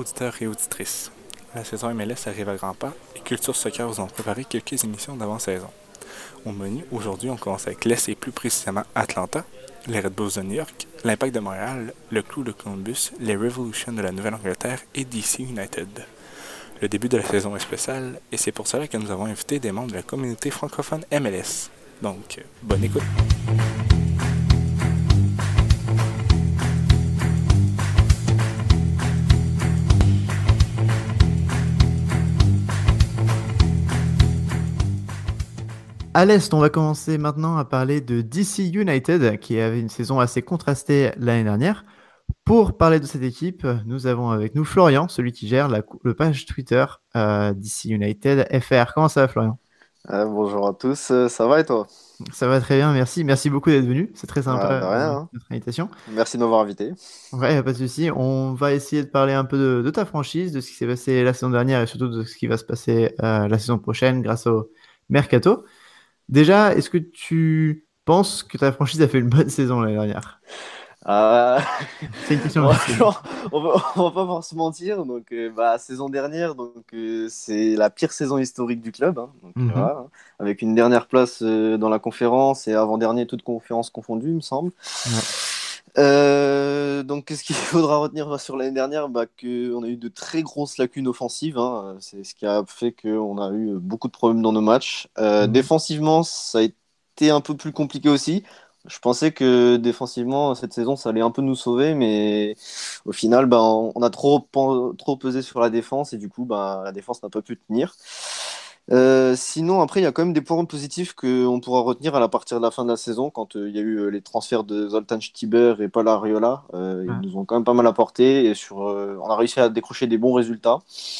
auditeurs et auditrices. La saison MLS arrive à grands pas et Culture Soccer vous ont préparé quelques émissions d'avant-saison. Au menu, aujourd'hui, on commence avec l'Est et plus précisément Atlanta, les Red Bulls de New York, l'Impact de Montréal, le Crew de Columbus, les Revolution de la Nouvelle-Angleterre et DC United. Le début de la saison est spécial et c'est pour cela que nous avons invité des membres de la communauté francophone MLS. Donc, bonne écoute! À l'Est, on va commencer maintenant à parler de DC United, qui avait une saison assez contrastée l'année dernière. Pour parler de cette équipe, nous avons avec nous Florian, celui qui gère le page Twitter DC United FR. Comment ça va, Florian? Bonjour à tous, ça va et toi? Ça va très bien, merci. Merci beaucoup d'être venu. C'est très sympa De rien, hein. notre invitation. Merci de m'avoir invité. Ouais, pas de souci. On va essayer de parler un peu de ta franchise, de ce qui s'est passé la saison dernière et surtout de ce qui va se passer la saison prochaine grâce au Mercato. Déjà, est-ce que tu penses que ta franchise a fait une bonne saison l'année dernière? Euh, C'est une question difficile. Franchement, on va pas pouvoir se mentir. Donc, saison dernière, c'est la pire saison historique du club, hein. Donc, Mhm. voilà, hein. Avec une dernière place dans la conférence et avant-dernier, toute conférence confondue, il me semble. Ouais. Donc, qu'est-ce qu'il faudra retenir sur l'année dernière? Qu'on a eu de très grosses lacunes offensives, hein. C'est ce qui a fait qu'on a eu beaucoup de problèmes dans nos matchs. Mhm. Défensivement, ça a été un peu plus compliqué aussi. Je pensais que défensivement, cette saison, ça allait un peu nous sauver, mais au final, on a trop pesé sur la défense et du coup, la défense n'a pas pu tenir. Sinon, après, il y a quand même des points positifs qu'on pourra retenir à la partir de la fin de la saison, quand il y a eu les transferts de Zoltan Stieber et Paul Arriola. Ils Ouais. nous ont quand même pas mal apporté et on a réussi à décrocher des bons résultats.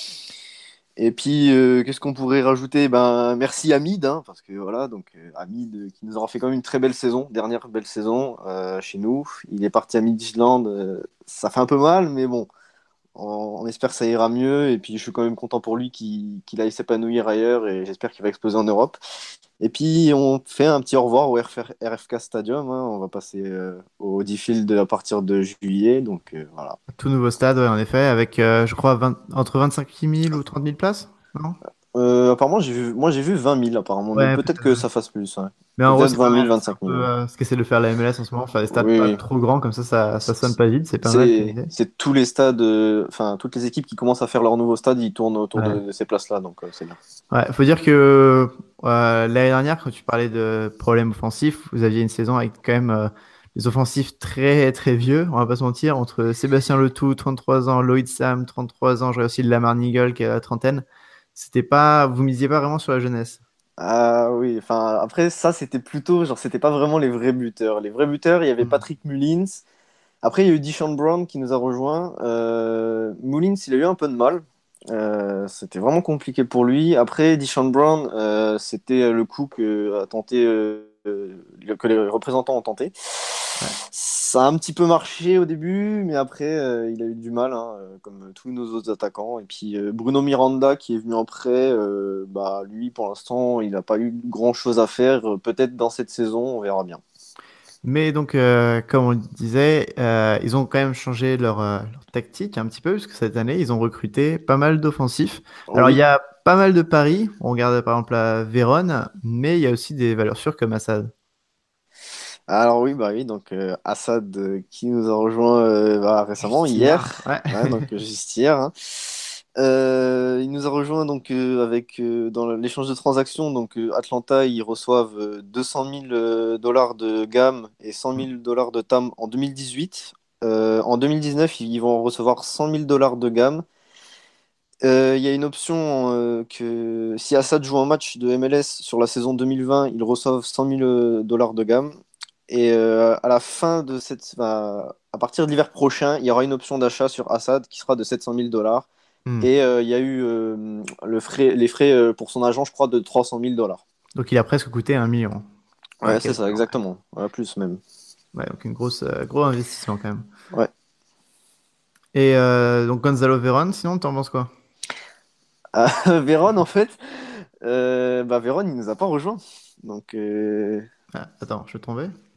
Et puis, qu'est-ce qu'on pourrait rajouter? Merci Hamid, hein, parce que voilà, Hamid qui nous aura fait quand même une très belle saison, dernière belle saison chez nous. Il est parti à Midtjylland, ça fait un peu mal, mais bon, on espère que ça ira mieux. Et puis, je suis quand même content pour lui qu'il aille s'épanouir ailleurs et j'espère qu'il va exploser en Europe. Et puis, on fait un petit au revoir au RFK Stadium, hein. On va passer au Field à partir de juillet, voilà. Tout nouveau stade, ouais, en effet, avec, je crois, entre 25 000 ou 30 000 places, non? Apparemment, moi j'ai vu 20 000 apparemment, mais Ouais, peut-être que ça fasse plus, ouais. mais en gros, Peut-être c'est pas 20 000, mal. C'est un 25 peu 000, ouais. ce qu'essaie de faire la MLS en ce moment, faire des stades pas Oui, trop grands, comme ça sonne c'est pas vide, c'est pas mal comme idée. c'est tous les stades, enfin toutes les équipes qui commencent à faire leur nouveau stade, ils tournent autour Ouais. de ces places-là, c'est bien. Ouais, faut dire que l'année dernière, quand tu parlais de problèmes offensifs, vous aviez une saison avec quand même des offensifs très très vieux, on va pas se mentir, entre Sébastien Letout, 33 ans, Lloyd Sam, 33 ans, j'aurais aussi Lamar Nigel qui a la trentaine. C'était pas, vous misiez pas vraiment sur la jeunesse. Ah oui, enfin après ça c'était plutôt, genre c'était pas vraiment les vrais buteurs. Les vrais buteurs, il y avait Hmm. Patrick Mullins. Après il y a eu Deshaun Brown qui nous a rejoint. Mullins, il a eu un peu de mal. C'était vraiment compliqué pour lui. Après, Deshaun Brown, c'était le coup que les représentants ont tenté. Ouais. Ça a un petit peu marché au début, mais après, il a eu du mal, hein, comme tous nos autres attaquants. Et puis Bruno Miranda, qui est venu en prêt, lui, pour l'instant, il n'a pas eu grand-chose à faire. Peut-être dans cette saison, on verra bien. Mais donc, comme on le disait, ils ont quand même changé leur tactique un petit peu, parce que cette année, ils ont recruté pas mal d'offensifs. Alors, il y Oui. a pas mal de paris. On regarde par exemple la Vérone, mais il y a aussi des valeurs sûres comme Assad. Alors oui, oui, Assad qui nous a rejoint récemment, Juste hier. hier, Ouais. ouais, juste hier, hein. Il nous a rejoint avec dans l'échange de transactions. Atlanta, ils reçoivent 200 000 dollars de GAM et 100 000 dollars de TAM en 2018. En 2019, ils vont recevoir 100 000 dollars de GAM. Il y a une option que si Assad joue un match de MLS sur la saison 2020, ils reçoivent 100 000 dollars de GAM. Et à la fin à partir de l'hiver prochain, il y aura une option d'achat sur Assad qui sera de 700 000 dollars. Hmm. Et il y a eu les frais pour son agent, je crois, de 300 000 dollars. Donc, il a presque coûté 1 million. Ouais, Ouais, c'est ça, quasiment. exactement. Ouais, plus même. Ouais, donc une gros investissement quand même. Ouais. Et donc Gonzalo Veron, sinon, t'en penses quoi? Ah, Véron, en fait, Véron, il nous a pas rejoint. Donc, Ah, attends, je vais tomber.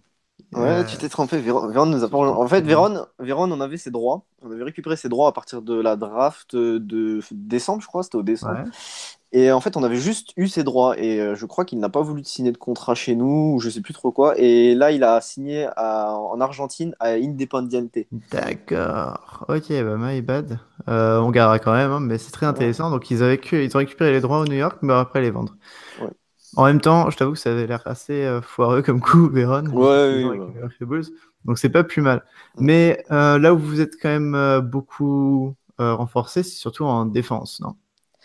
Ouais, tu t'es trompé. Véron nous a pas. En fait, Véron, on avait ses droits. On avait récupéré ses droits à partir de la draft de décembre, je crois. C'était au décembre. Ouais. Et en fait, on avait juste eu ses droits. Et je crois qu'il n'a pas voulu signer de contrat chez nous, ou je sais plus trop quoi. Et là, il a signé en Argentine à Independiente. D'accord. Ok, bah my bad. On gardera quand même, hein, mais c'est très Ouais, intéressant. Donc ils ont récupéré les droits au New York, mais après les vendre. ouais. En même temps, je t'avoue que ça avait l'air assez foireux comme coup, Véron, vu cette Ouais, saison oui, avec bah. les Red Bulls. Donc c'est pas plus mal. Mm. Mais là où vous êtes quand même beaucoup renforcé, c'est surtout en défense, non?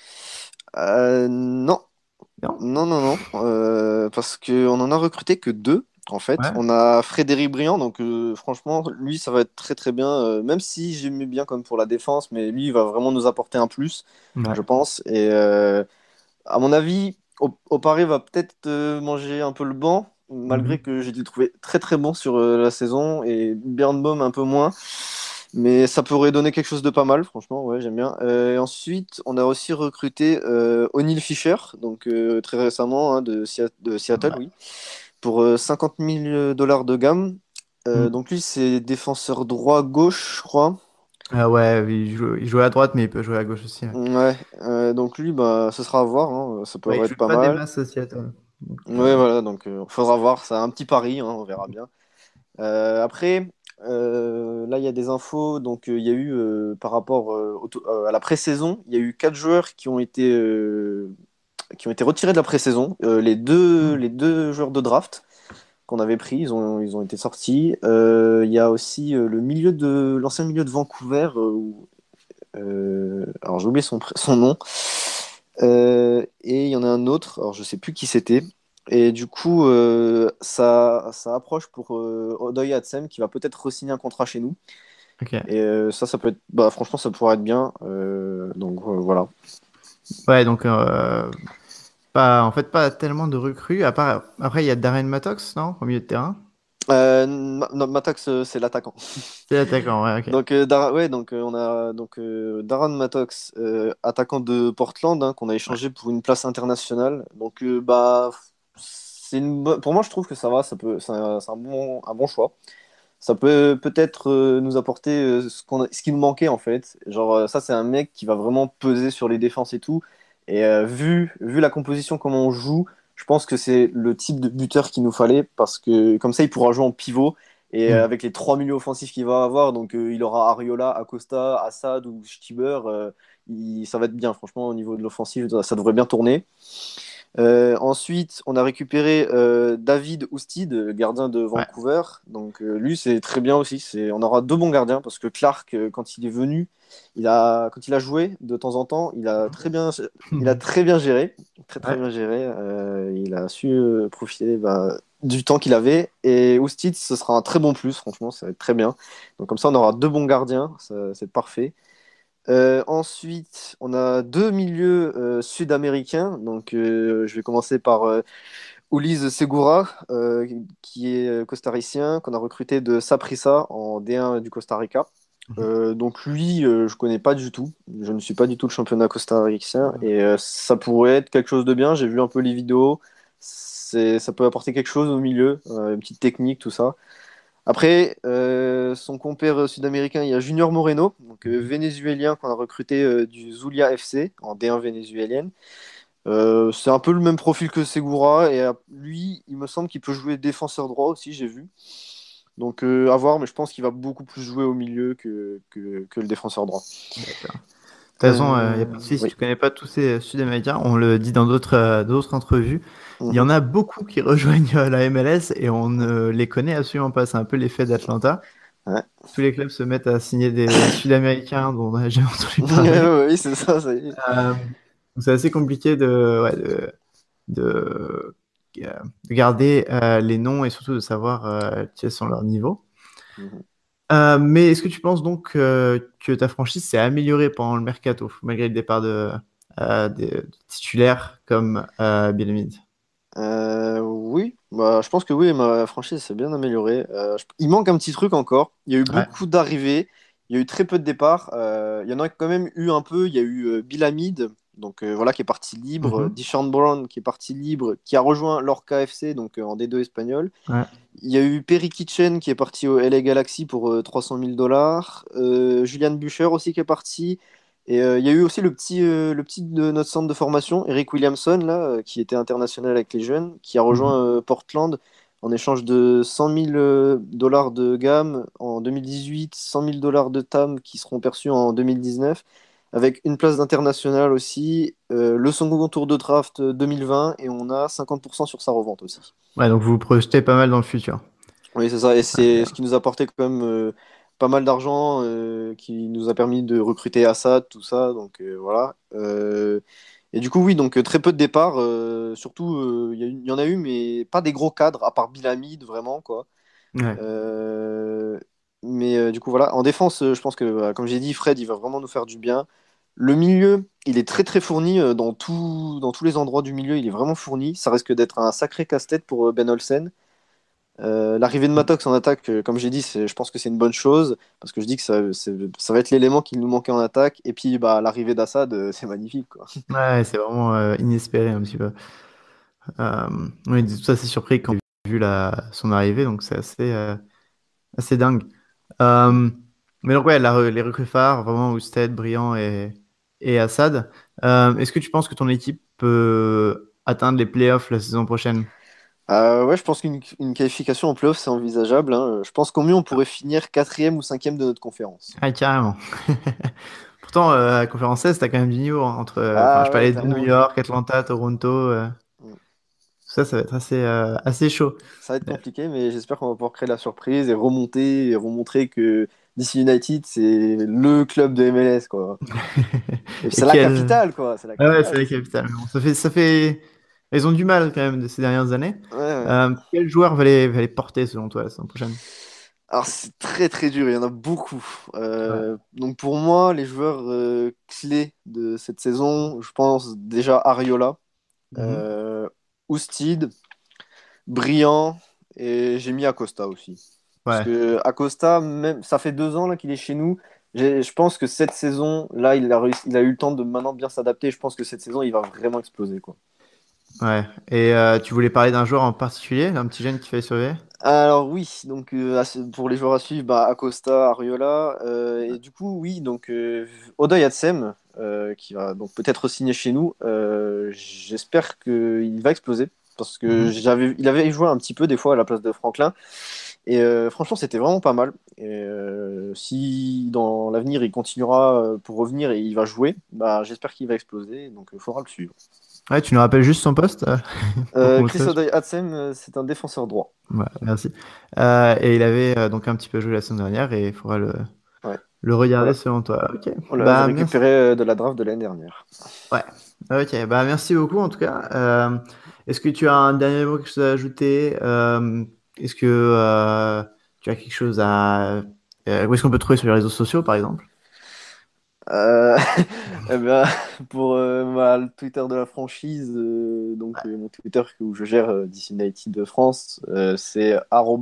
Non, Non? non, non, non. Parce qu'on en a recruté que deux, en fait. Ouais. On a Frédéric Briand, donc franchement, lui, ça va être très très bien. Même si j'aimais bien comme pour la défense, mais lui, il va vraiment nous apporter un plus, Ouais. je pense. Et à mon avis, Opare va peut-être manger un peu le banc, malgré Mhm. que j'ai dû le trouver très très bon sur la saison, et Birnbaum un peu moins. Mais ça pourrait donner quelque chose de pas mal, franchement, ouais, j'aime bien. Et ensuite, on a aussi recruté O'Neal Fisher, donc très récemment, hein, de Seattle, Ouais. oui, pour 50 000 dollars de gamme. Mm. Donc lui, c'est défenseur droit-gauche, je crois. Ah ouais, oui, il joue à droite, mais il peut jouer à gauche aussi. Ouais, Ouais, donc lui, bah, ce sera à voir, hein, ça ouais, il pourrait être joue pas pas des mal. masses à Seattle. Donc, Ouais, voilà, donc faudra voir, c'est un petit pari, hein, on verra bien. Après, là, il y a des infos. Donc, il y a eu, par rapport à la pré-saison, il y a eu quatre joueurs qui ont été retirés de la pré-saison. mm. Les deux joueurs de draft qu'on avait pris, ils ont été sortis. Il y a aussi l'ancien milieu de Vancouver. Alors, j'ai oublié son nom. Et il y en a un autre, alors je sais plus qui c'était. Et du coup, ça approche pour Odoy Hatsem qui va peut-être re-signer un contrat chez nous. Ok. Et ça peut être, bah, franchement, ça pourrait être bien. Donc voilà. Ouais, donc en fait, pas tellement de recrues. À part, après, il y a Darren Mattox, non? Au milieu de terrain. Non, Matox, c'est l'attaquant. C'est l'attaquant, ouais, ok. Donc, ouais, donc on a donc Darren Mattox, attaquant de Portland, hein, qu'on a Ouais. échangé pour une place internationale. Donc, bah, pour moi, je trouve que ça va. C'est un bon choix. Ça peut peut-être nous apporter ce qui nous manquait en fait. Genre, ça, c'est un mec qui va vraiment peser sur les défenses et tout. Et vu la composition, comment on joue, je pense que c'est le type de buteur qu'il nous fallait parce que comme ça, il pourra jouer en pivot. Et Hmm. avec les trois milieux offensifs qu'il va avoir, donc il aura Ariola, Acosta, Assad ou Stiber, ça va être bien, franchement, au niveau de l'offensive, ça devrait bien tourner. Ensuite, on a récupéré David Oustid, gardien de Ouais. Vancouver. Donc lui, c'est très bien aussi. On aura deux bons gardiens parce que Clark, quand il est venu, quand il a joué de temps en temps, il a très bien géré, très très Ouais. bien géré. Il a su profiter bah, du temps qu'il avait. Et Oustid, ce sera un très bon plus, franchement, ça va être très bien. Donc comme ça, on aura deux bons gardiens, c'est parfait. Ensuite, on a deux milieux sud-américains. Donc, je vais commencer par Ulises Segura, qui est costaricien, qu'on a recruté de Saprissa en D1 du Costa Rica. Donc, lui, je connais pas du tout. Je ne suis pas du tout le championnat costaricien. Et ça pourrait être quelque chose de bien. J'ai vu un peu les vidéos. Ça peut apporter quelque chose au milieu, une petite technique, tout ça. Après, son compère sud-américain, il y a Junior Moreno, donc vénézuélien qu'on a recruté du Zulia FC en D1 vénézuélienne. C'est un peu le même profil que Segura et lui, il me semble qu'il peut jouer défenseur droit aussi, j'ai vu. Donc à voir, mais je pense qu'il va beaucoup plus jouer au milieu que le défenseur droit. D'accord. De toute façon, il n'y a pas de souci, si Oui. tu connais pas tous ces Sud-Américains, on le dit dans d'autres entrevues, il y Mhm. en a beaucoup qui rejoignent la MLS et on ne les connaît absolument pas. C'est un peu l'effet d'Atlanta. Ouais. Tous les clubs se mettent à signer des Sud-Américains dont on n'a jamais entendu parler. Oui, c'est ça, ça y est. Donc c'est assez compliqué de, de garder les noms et surtout de savoir quels sont leurs niveaux. Mhm. Mais est-ce que tu penses donc que ta franchise s'est améliorée pendant le mercato, malgré le départ des titulaires comme Bill Meade? Oui, bah, je pense que oui, ma franchise s'est bien améliorée. Il manque un petit truc encore. Il y a eu Ouais. beaucoup d'arrivées, il y a eu très peu de départs. Il y en a quand même eu un peu. Il y a eu Bill Hamid, donc voilà, qui est parti libre. Mhm. Deshaun Brown, qui est parti libre, qui a rejoint Lorca FC, donc en D2 espagnol. Ouais. Il y a eu Perry Kitchen qui est parti au LA Galaxy pour 300 000 dollars. Julian Bucher aussi qui est parti. Et il y a eu aussi le petit de notre centre de formation, Eric Williamson, là, qui était international avec les jeunes, qui a Mhm. rejoint Portland en échange de 100 000 dollars de gamme en 2018, 100 000 dollars de TAM qui seront perçus en 2019, avec une place d'international aussi, le second tour de draft 2020, et on a 50% sur sa revente aussi. Ouais, donc vous vous projetez pas mal dans le futur. Oui, c'est ça. Et c'est Ok. ce qui nous a apporté quand même pas mal d'argent, qui nous a permis de recruter Assad, tout ça. Donc voilà. Et du coup, oui, donc très peu de départs. Surtout, il y en a eu, mais pas des gros cadres, à part Bilamid, vraiment, quoi. Ouais. Euh, mais du coup, voilà. En défense, je pense que, comme j'ai dit, Fred, il va vraiment nous faire du bien. Le milieu, il est très très fourni dans tous les endroits du milieu. Il est vraiment fourni. Ça risque d'être un sacré casse-tête pour Ben Olsen. L'arrivée de Matox en attaque, comme j'ai dit, je pense que c'est une bonne chose, parce que je dis que ça va être l'élément qui nous manquait en attaque. Et puis bah, l'arrivée d'Assad, c'est magnifique, quoi. Ouais, c'est vraiment inespéré un petit peu. On est tout assez surpris quand on a vu son arrivée, donc c'est assez dingue. Mm. Euh, mais donc ouais, les recrues phares, vraiment Ousted, Briand et Assad. Est-ce que tu penses que ton équipe peut atteindre les playoffs la saison prochaine? Ouais, je pense qu'une qualification en playoff, c'est envisageable, hein. Je pense qu'au mieux, on pourrait finir quatrième ou cinquième de notre conférence. Ah, carrément. Pourtant, à la conférence S, t'as quand même du niveau hein, enfin, Ah je ouais, parlais de New clairement. York, Atlanta, Toronto. Mm. Tout ça, ça va être assez chaud. Ça va être compliqué, mais j'espère qu'on va pouvoir créer la surprise et remonter et remontrer que DC United, c'est le club de MLS, quoi. Et puis Et c'est la quel... capitale, quoi. C'est la Ah ouais, c'est capitale la aussi. capitale. Bon, ça fait... Ils ont du mal quand même de ces dernières années. Ouais, ouais. Quel joueur va les porter selon toi la saison prochaine? Alors, c'est très très dur, il y en a beaucoup. Ouais. Donc pour moi, les joueurs clés de cette saison, je pense déjà Ariola, Mhm. euh, Oustid, Briand, et j'ai mis Acosta aussi. Parce Ouais. que Acosta, même, ça fait 2 ans là, qu'il est chez nous. Je pense que cette saison, là, il a eu le temps de maintenant bien s'adapter. Je pense que cette saison, il va vraiment exploser, quoi. Ouais. Et tu voulais parler d'un joueur en particulier, d'un petit jeune qui fait surveiller? Alors oui, donc pour les joueurs à suivre, bah, Acosta, Ariola, et du coup oui, donc Odoy Atsem, qui va donc peut-être signer chez nous. J'espère qu'il va exploser parce que Mhm. il avait joué un petit peu des fois à la place de Franklin, et franchement c'était vraiment pas mal. Et si dans l'avenir il continuera pour revenir et il va jouer, bah j'espère qu'il va exploser, donc il faudra le suivre. Ouais, tu nous rappelles juste son poste pour qu'on le Chris sache. Odoy Atsem, c'est un défenseur droit. Ouais, merci. Et il avait donc un petit peu joué la semaine dernière et il faudra Ouais, le regarder voilà. selon toi. Ok. On l'avait Bah merci. récupéré de la draft de l'année dernière. Ouais. Ok. Bah merci beaucoup en tout cas. Est-ce que tu as un dernier mot, quelque chose à ajouter? Est-ce que tu as quelque chose où est-ce qu'on peut te trouver sur les réseaux sociaux, par exemple? Euh, eh ben, pour le Twitter de la franchise, donc mon Twitter où je gère DC United de France, c'est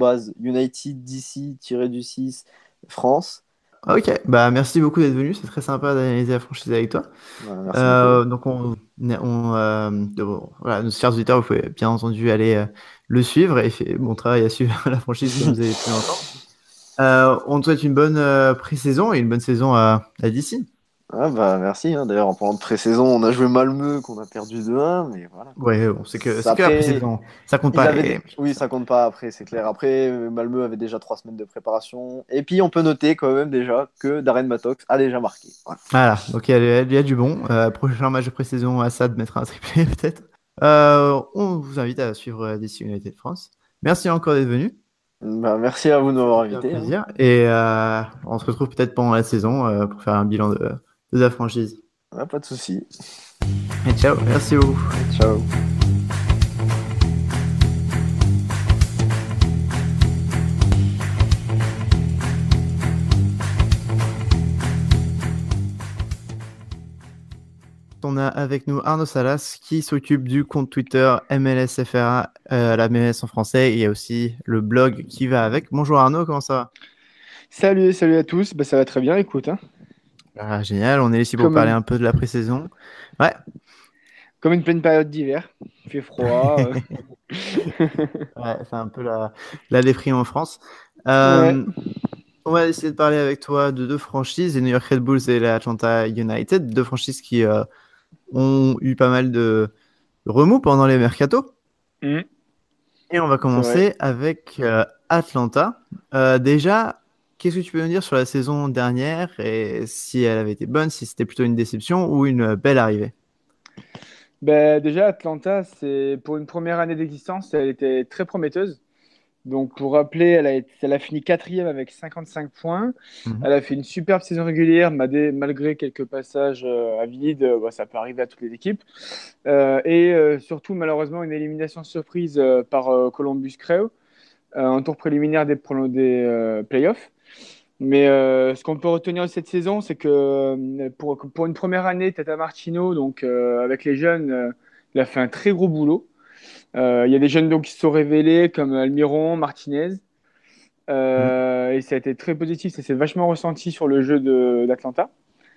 @UnitedDC-du-6 France. Ok. Bah merci beaucoup d'être venu. C'est très sympa d'analyser la franchise avec toi. Merci beaucoup. Donc voilà, nos chers auditeurs, vous pouvez bien entendu aller le suivre et fait bon travail à suivre la franchise comme vous avez pu l'entendre. On te souhaite une bonne pré-saison et une bonne saison à DC. Ah, bah, merci, hein. D'ailleurs, en parlant de pré-saison, on a joué Malmö qu'on a perdu 2-1, mais voilà, quoi. Ouais, bon, c'est que la Après, pré-saison, ça compte ils pas avaient... les matchs Oui, ça officiels. compte pas après, c'est clair. Après, Malmö avait déjà 3 semaines de préparation. Et puis, on peut noter quand même déjà que Darren Mattox a déjà marqué. Voilà. Voilà, donc il y a du bon. Prochain match de pré-saison, Assad mettra un triplé peut-être. On vous invite à suivre DC United France. Merci encore d'être venu. Bah, merci à vous de m'avoir C'est un invité, hein. plaisir. Et on se retrouve peut-être pendant la saison pour faire un bilan de la franchise. Ouais, pas de souci. Et ciao, merci beaucoup. Ciao. On a avec nous Arnaud Salas qui s'occupe du compte Twitter MLSFRA, la MLS en français. Et il y a aussi le blog qui va avec. Bonjour Arnaud, comment ça va? Salut, salut à tous. Bah, ça va très bien, écoute, hein. Ah, génial, on est ici pour Comme, parler une- un peu de la pré-saison. Ouais. comme une pleine période d'hiver. Il fait froid. Ouais, c'est un peu la déprime en France. Ouais. Euh, on va essayer de parler avec toi de deux franchises, les New York Red Bulls et les Atlanta United, deux franchises qui ont eu pas mal de remous pendant les mercatos. Mm, Et on va c'est vrai. commencer avec Atlanta. Déjà, qu'est-ce que tu peux nous dire sur la saison dernière et si elle avait été bonne, si c'était plutôt une déception ou une belle arrivée? Ben, déjà, Atlanta, c'est pour une première année d'existence, elle était très prometteuse. Donc, pour rappeler, elle a fini quatrième avec 55 points. Mhm. Elle a fait une superbe saison régulière, malgré quelques passages à vide. Bah, ça peut arriver à toutes les équipes. Surtout, malheureusement, une élimination surprise par Columbus Crew en tour préliminaire des playoffs. Mais ce qu'on peut retenir de cette saison, c'est que pour une première année, Tata Martino, donc avec les jeunes, il a fait un très gros boulot. Il y a des jeunes donc, qui se sont révélés comme Almiron, Martinez. Mhm. Et ça a été très positif, ça s'est vachement ressenti sur le jeu d'Atlanta.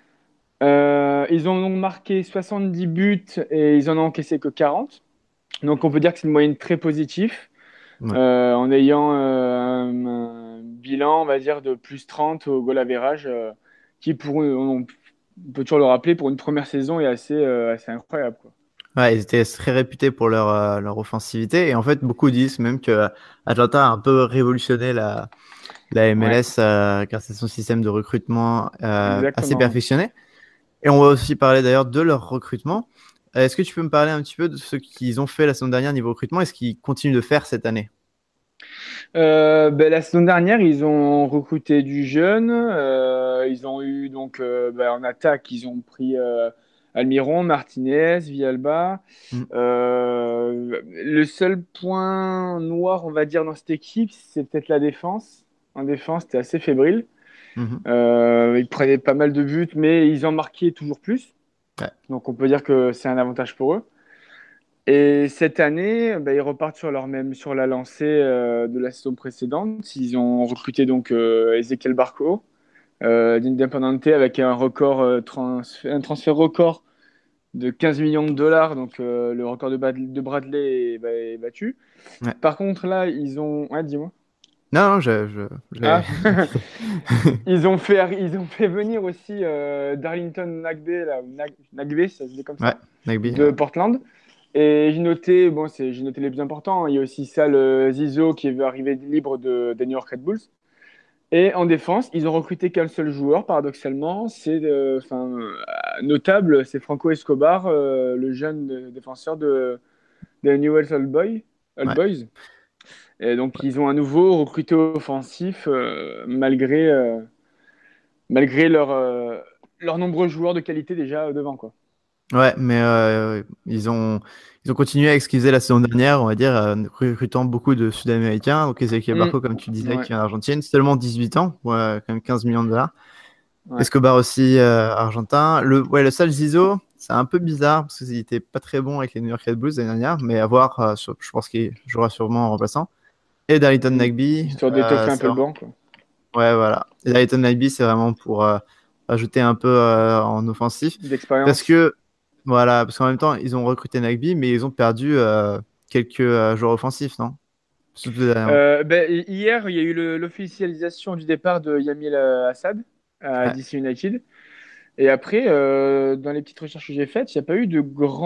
Ils ont donc marqué 70 buts et ils en ont encaissé que 40. Donc on peut dire que c'est une moyenne très positive, Ouais. en ayant un bilan, on va dire, de plus 30 au goal average, qui on peut toujours le rappeler, pour une première saison est assez incroyable, quoi. Ouais, ils étaient très réputés pour leur offensivité. Et en fait, beaucoup disent même que Atlanta a un peu révolutionné la Ouais, MLS grâce à son système de recrutement assez exactement. perfectionné. Et on va aussi parler d'ailleurs de leur recrutement. Est-ce que tu peux me parler un petit peu de ce qu'ils ont fait la saison dernière niveau recrutement et ce qu'ils continuent de faire cette année? Ben, la saison dernière, ils ont recruté du jeune. Ils ont eu donc en attaque, ils ont pris Almiron, Martinez, Villalba. Mm. Le seul point noir, on va dire, dans cette équipe, c'est peut-être la défense. En défense, c'était assez fébrile. Mhm. Ils prenaient pas mal de buts, mais ils en marquaient toujours plus. Ouais. Donc on peut dire que c'est un avantage pour eux. Et cette année, ils repartent sur la lancée de la saison précédente. Ils ont recruté donc Ezequiel Barco d'Independiente avec un transfert record de 15 millions de dollars. Donc le record de Bradley est battu. Ouais. Par contre, là, ils ont. Ouais, dis-moi. Non, non, Ah, ils ont fait venir aussi Darlington Nagbe, là, Nagbe, ça se dit comme ouais, ça, Nagby, de ouais. Portland. Et j'ai noté les plus importants. Il y a aussi Sal Zizzo qui veut arriver libre des New York Red Bulls. Et en défense, ils ont recruté qu'un seul joueur, paradoxalement. Notable, c'est Franco Escobar, le jeune défenseur des Newell's Old Ouais. Boys. Et donc, ils ont à nouveau recruté offensif malgré leurs nombreux joueurs de qualité déjà devant, quoi. Ouais, mais ils ont continué avec ce qu'ils faisaient la saison dernière, on va dire, recrutant beaucoup de Sud-Américains. Donc, Ezequiel Mm. Barco, comme tu disais, Ouais, qui vient d'Argentine, seulement 18 ans, ouais, quand même 15 millions de dollars. ouais. Escobar aussi, argentin. Le seul Zizo, c'est un peu bizarre parce qu'il était pas très bon avec les New York Red Bulls l'année dernière, mais à voir, je pense qu'il jouera sûrement en remplaçant. Et Darlington Mm. Nagby, Histoire d'étoffer un c'est peu le vraiment. banc, quoi. Ouais, voilà. Et Darlington Nagby, c'est vraiment pour ajouter un peu en offensif. Parce D'expérience. que, voilà, parce qu'en même temps, ils ont recruté Nagby, mais ils ont perdu quelques joueurs offensifs, non? Surtout dernièrement. Hier, il y a eu l'officialisation du départ de Yamil Assad à Ouais, DC United. Et après, dans les petites recherches que j'ai faites, il n'y a pas eu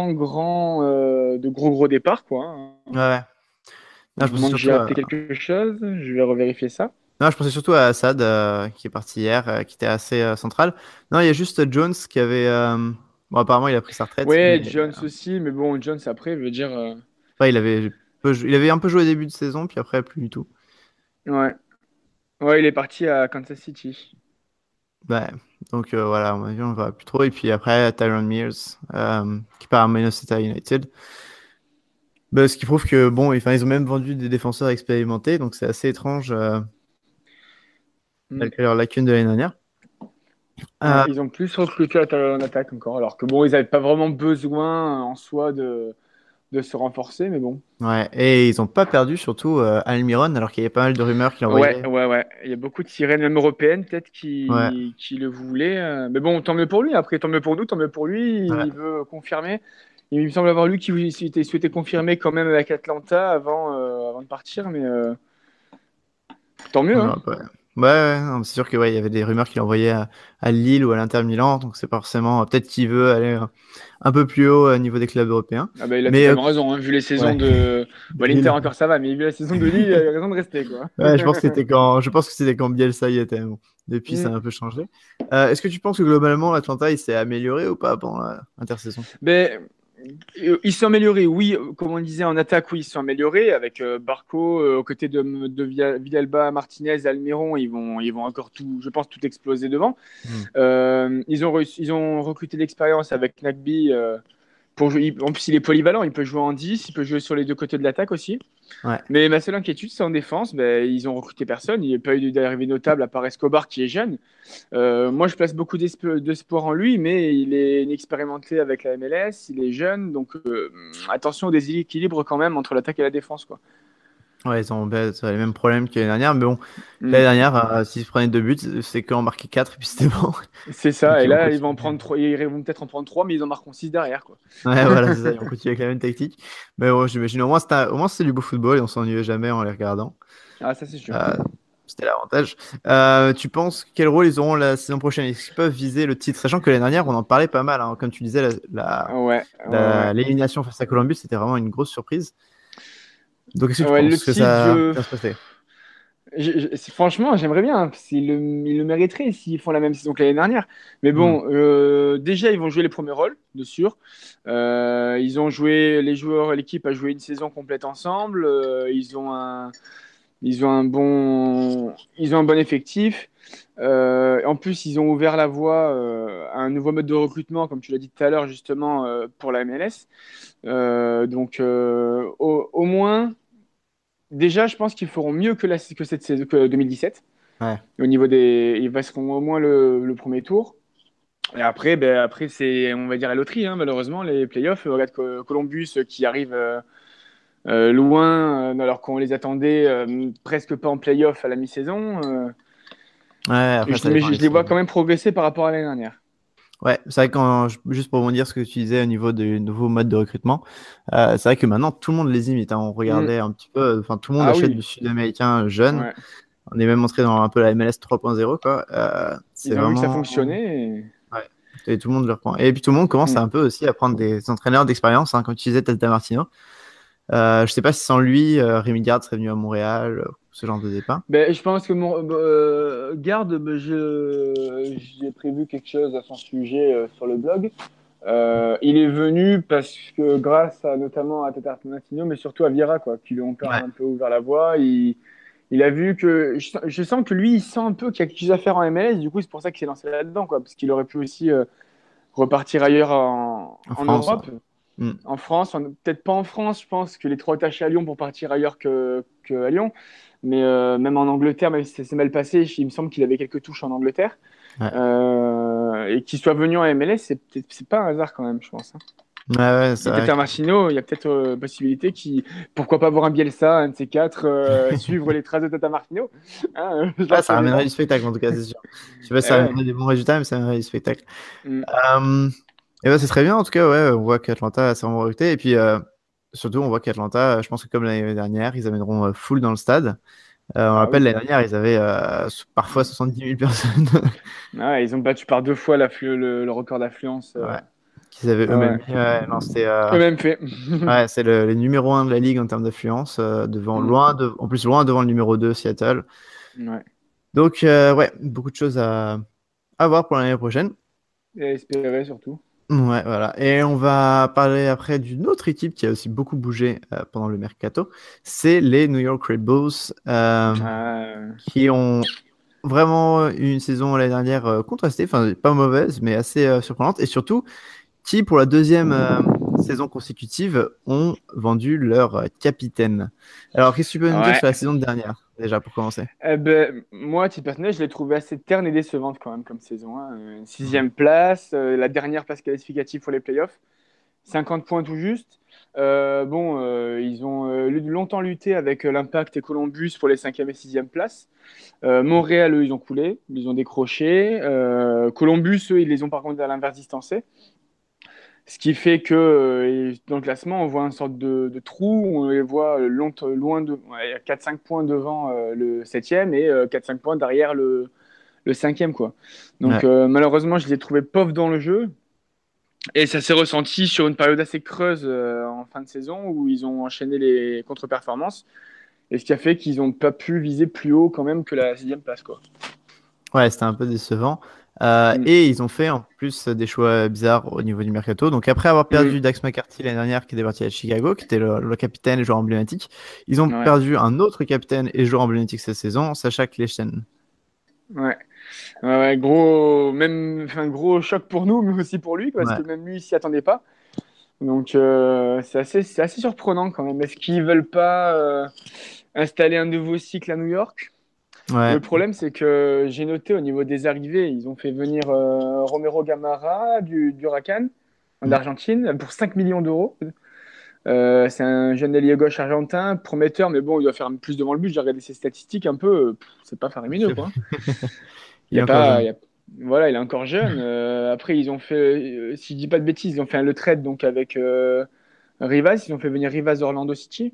de gros départs, quoi, hein. ouais, ouais. Non, À je pensais moins que j'ai surtout raté quelque chose, je vais revérifier ça. Non, je pensais surtout à Assad, qui est parti hier, qui était assez central. Non, il y a juste Jones qui avait. Bon, apparemment, il a pris sa retraite, Ouais, mais Jones aussi, mais bon, Jones après veut dire. ouais, il avait un peu joué au début de saison, puis après, plus du tout. Ouais. Ouais, il est parti à Kansas City. Ouais. Donc voilà, à mon avis, on ne verra plus trop. Et puis après, Tyron Mears, qui part à Minnesota United. Bah, ce qui prouve que, bon, enfin, ils ont même vendu des défenseurs expérimentés, donc c'est assez étrange, Mm. malgré leurs lacunes de l'année dernière. Ouais, Euh, ils ont plus recruté en attaque encore, alors que bon, ils n'avaient pas vraiment besoin en soi de se renforcer, mais bon. Ouais, et ils n'ont pas perdu surtout Almiron, alors qu'il y avait pas mal de rumeurs qu'il Ouais, envoyait. ouais, ouais. Il y a beaucoup de sirènes, même européennes, peut-être, Ouais, qui le voulaient. Mais bon, tant mieux pour lui. Après, tant mieux pour nous, tant mieux pour lui. ouais. Il veut confirmer. Il me semble avoir lu qu'il souhaitait confirmer quand même avec Atlanta avant de partir, mais tant mieux, Ouais, hein. ouais. Ouais, non, c'est sûr que ouais, il y avait des rumeurs qu'il envoyait à Lille ou à l'Inter Milan, donc c'est pas forcément peut-être qu'il veut aller un peu plus haut au niveau des clubs européens. Ah bah, il a Mais totalement raison, hein, vu les saisons ouais, de. Bon, l'Inter Lille. encore ça va, mais vu la saison de Lille, il a raison de rester, quoi. Ouais, je pense que c'était quand Bielsa y était. Bon. Depuis, ça a Mm. un peu changé. Est-ce que tu penses que globalement, l'Atlanta, il s'est amélioré ou pas pendant l'intersaison? Ben, ils sont améliorés, oui. Comme on disait en attaque, oui, ils sont améliorés avec Barco aux côtés de Villalba, Martinez, Almiron. Ils vont encore tout, je pense, tout exploser devant. Hmm. Ils ont recruté l'expérience avec Nagby. Pour jouer. En plus, il est polyvalent. Il peut jouer en 10, il peut jouer sur les deux côtés de l'attaque aussi. Ouais. Mais ma seule inquiétude, c'est en défense. Ben, ils ont recruté personne. Il n'y a pas eu d'arrivée notable à part Escobar qui est jeune. Moi, je place beaucoup d'espoir en lui, mais il est inexpérimenté avec la MLS. Il est jeune. Donc, attention aux déséquilibres quand même entre l'attaque et la défense, quoi. Ouais, ils ont les mêmes problèmes que l'année dernière, mais bon, Mm. l'année dernière, s'ils se prenaient 2 buts, c'est qu'en marquer 4 et puis c'était bon. C'est ça. Donc Et ils vont là, continuer. ils vont peut-être en prendre 3, mais ils en marqueront 6 derrière, quoi. Ouais, voilà, c'est ça, ils vont continuer avec la même tactique. Mais bon, j'imagine au moins c'était du beau football et on s'ennuyait jamais en les regardant. Ah, ça, c'est sûr. Euh, C'était l'avantage. Tu penses quel rôle ils auront la saison prochaine? Est-ce qu'ils peuvent viser le titre? Sachant que l'année dernière, on en parlait pas mal, hein. Comme tu disais, Ouais, ouais, ouais. l'élimination face à Columbus, c'était vraiment une grosse surprise. Donc, est-ce que tu Ouais, le penses que titre, ça va bien se passer? franchement, j'aimerais bien, hein, parce qu'ils ils le mériteraient s'ils font la même saison que l'année dernière. Mais Hmm. bon, déjà, ils vont jouer les premiers rôles, de sûr. Ils ont joué, les joueurs, l'équipe a joué une saison complète ensemble. Ils ont un bon effectif. En plus, ils ont ouvert la voie à un nouveau mode de recrutement, comme tu l'as dit tout à l'heure, justement, pour la MLS. Donc, au moins. Déjà, je pense qu'ils feront mieux que cette saison que 2017. Ouais. Au niveau ils passeront au moins le premier tour. Et après, après c'est, on va dire, la loterie, hein, malheureusement, les playoffs. Regarde Columbus qui arrive loin, alors qu'on les attendait presque pas en playoff à la mi-saison. Ouais, après, ça Mais dépend je des les vois saisons. quand même progresser par rapport à l'année dernière. Ouais, c'est vrai que juste pour rebondir ce que tu disais au niveau du nouveau mode de recrutement, c'est vrai que maintenant tout le monde les imite, hein. On Mm. regardait un petit peu, enfin tout le monde Ah achète du oui, sud-américain jeune. ouais. On est même entré dans un peu la MLS 3.0, quoi. C'est Ils ont vu que ça vraiment. fonctionnait. Ouais. Et tout le monde le reprend. Et puis tout le monde commence Mm. un peu aussi à prendre des entraîneurs d'expérience, hein, comme tu disais, Tata Martino. Je sais pas si sans lui, Rémi Garde serait venu à Montréal, ce genre de départ. Ben, je pense que mon Garde, ben, j'ai prévu quelque chose à son sujet sur le blog. Il est venu parce que grâce à notamment à Tata Martino, mais surtout à Vieira, quoi, qui lui ont Ouais. un peu ouvert la voie. Il a vu que je sens que lui, il sent un peu qu'il y a quelque chose à faire en MLS. Du coup, c'est pour ça qu'il s'est lancé là-dedans, quoi, parce qu'il aurait pu aussi repartir ailleurs En en France. Europe, Mm. en France, peut-être pas en France. Je pense que les trop attachés à Lyon pour partir ailleurs que à Lyon. Mais même en Angleterre, même si ça s'est mal passé, il me semble qu'il avait quelques touches en Angleterre. Ouais. Et qu'il soit venu en MLS, c'est pas un hasard quand même, je pense, hein. Ouais, ouais, c'est Et vrai. Tata Martino, il y a peut-être possibilité pourquoi pas voir un Bielsa, un de ces quatre, suivre les traces de Tata Martino, hein, je Ouais, lance ça le ramènerait débat. du spectacle en tout cas, c'est sûr. Je sais pas si Eh ça ouais. ramènerait des bons résultats, mais ça ramènerait du spectacle. Mm. Et ben, c'est très bien en tout cas, ouais, on voit qu'Atlanta s'est vraiment recruté. Et puis surtout, on voit qu'Atlanta, je pense que comme l'année dernière, ils amèneront full dans le stade. On Ah rappelle, oui. l'année dernière, ils avaient parfois 70 000 personnes. Ah ouais, ils ont battu par 2 fois le record d'affluence. Ouais, qu'ils avaient Ah eux-mêmes ouais. mis. Ouais, non, Eux-mêmes fait. ouais, c'est le numéro 1 de la ligue en termes d'affluence, Mm. en plus loin devant le numéro 2, Seattle. Ouais. Donc, ouais, beaucoup de choses à voir pour l'année prochaine. Et espérer surtout. Ouais, voilà. Et on va parler après d'une autre équipe qui a aussi beaucoup bougé pendant le mercato. C'est les New York Red Bulls Ah, qui ont vraiment eu une saison l'année dernière contrastée, enfin pas mauvaise, mais assez surprenante. Et surtout, qui pour la deuxième saison consécutive ont vendu leur capitaine. Alors, qu'est-ce que tu peux nous dire ouais. sur la saison dernière, déjà pour commencer? Eh ben, moi, à titre personnel, je l'ai trouvé assez terne et décevante quand même comme saison, hein. Une Mhm. 6e place, la dernière place qualificative pour les playoffs, 50 points tout juste. Ils ont longtemps lutté avec l'Impact et Columbus pour les 5e et 6e places. Montréal, eux, ils ont coulé, ils ont décroché. Columbus, eux, ils les ont par contre à l'inverse distancés. Ce qui fait que dans le classement, on voit une sorte de trou, on les voit loin de 4-5 points devant le 7e et 4-5 points derrière le 5e, quoi. Donc malheureusement, je les ai trouvés pauvres dans le jeu. Et ça s'est ressenti sur une période assez creuse en fin de saison où ils ont enchaîné les contre-performances. Et ce qui a fait qu'ils n'ont pas pu viser plus haut quand même que la 6e place, quoi. Ouais, c'était un peu décevant. Et ils ont fait en plus des choix bizarres au niveau du mercato. Donc après avoir perdu Dax McCarthy l'année dernière qui était parti à Chicago, qui était le capitaine et joueur emblématique, ils ont perdu un autre capitaine et joueur emblématique cette saison, Sacha Kljestan. Gros choc pour nous, mais aussi pour lui, parce que même lui, il s'y attendait pas. Donc c'est assez surprenant quand même. Est-ce qu'ils veulent pas installer un nouveau cycle à New York? Le problème, c'est que j'ai noté au niveau des arrivées, ils ont fait venir Romero Gamarra du Huracan d'Argentine pour 5 millions d'euros. C'est un jeune ailier gauche argentin, prometteur, mais bon, il doit faire plus devant le but. J'ai regardé ses statistiques un peu, c'est pas faramineux, quoi. Il est encore jeune. Après, ils ont fait, si je dis pas de bêtises, ils ont fait le trade donc avec Rivas. Ils ont fait venir Rivas d'Orlando City.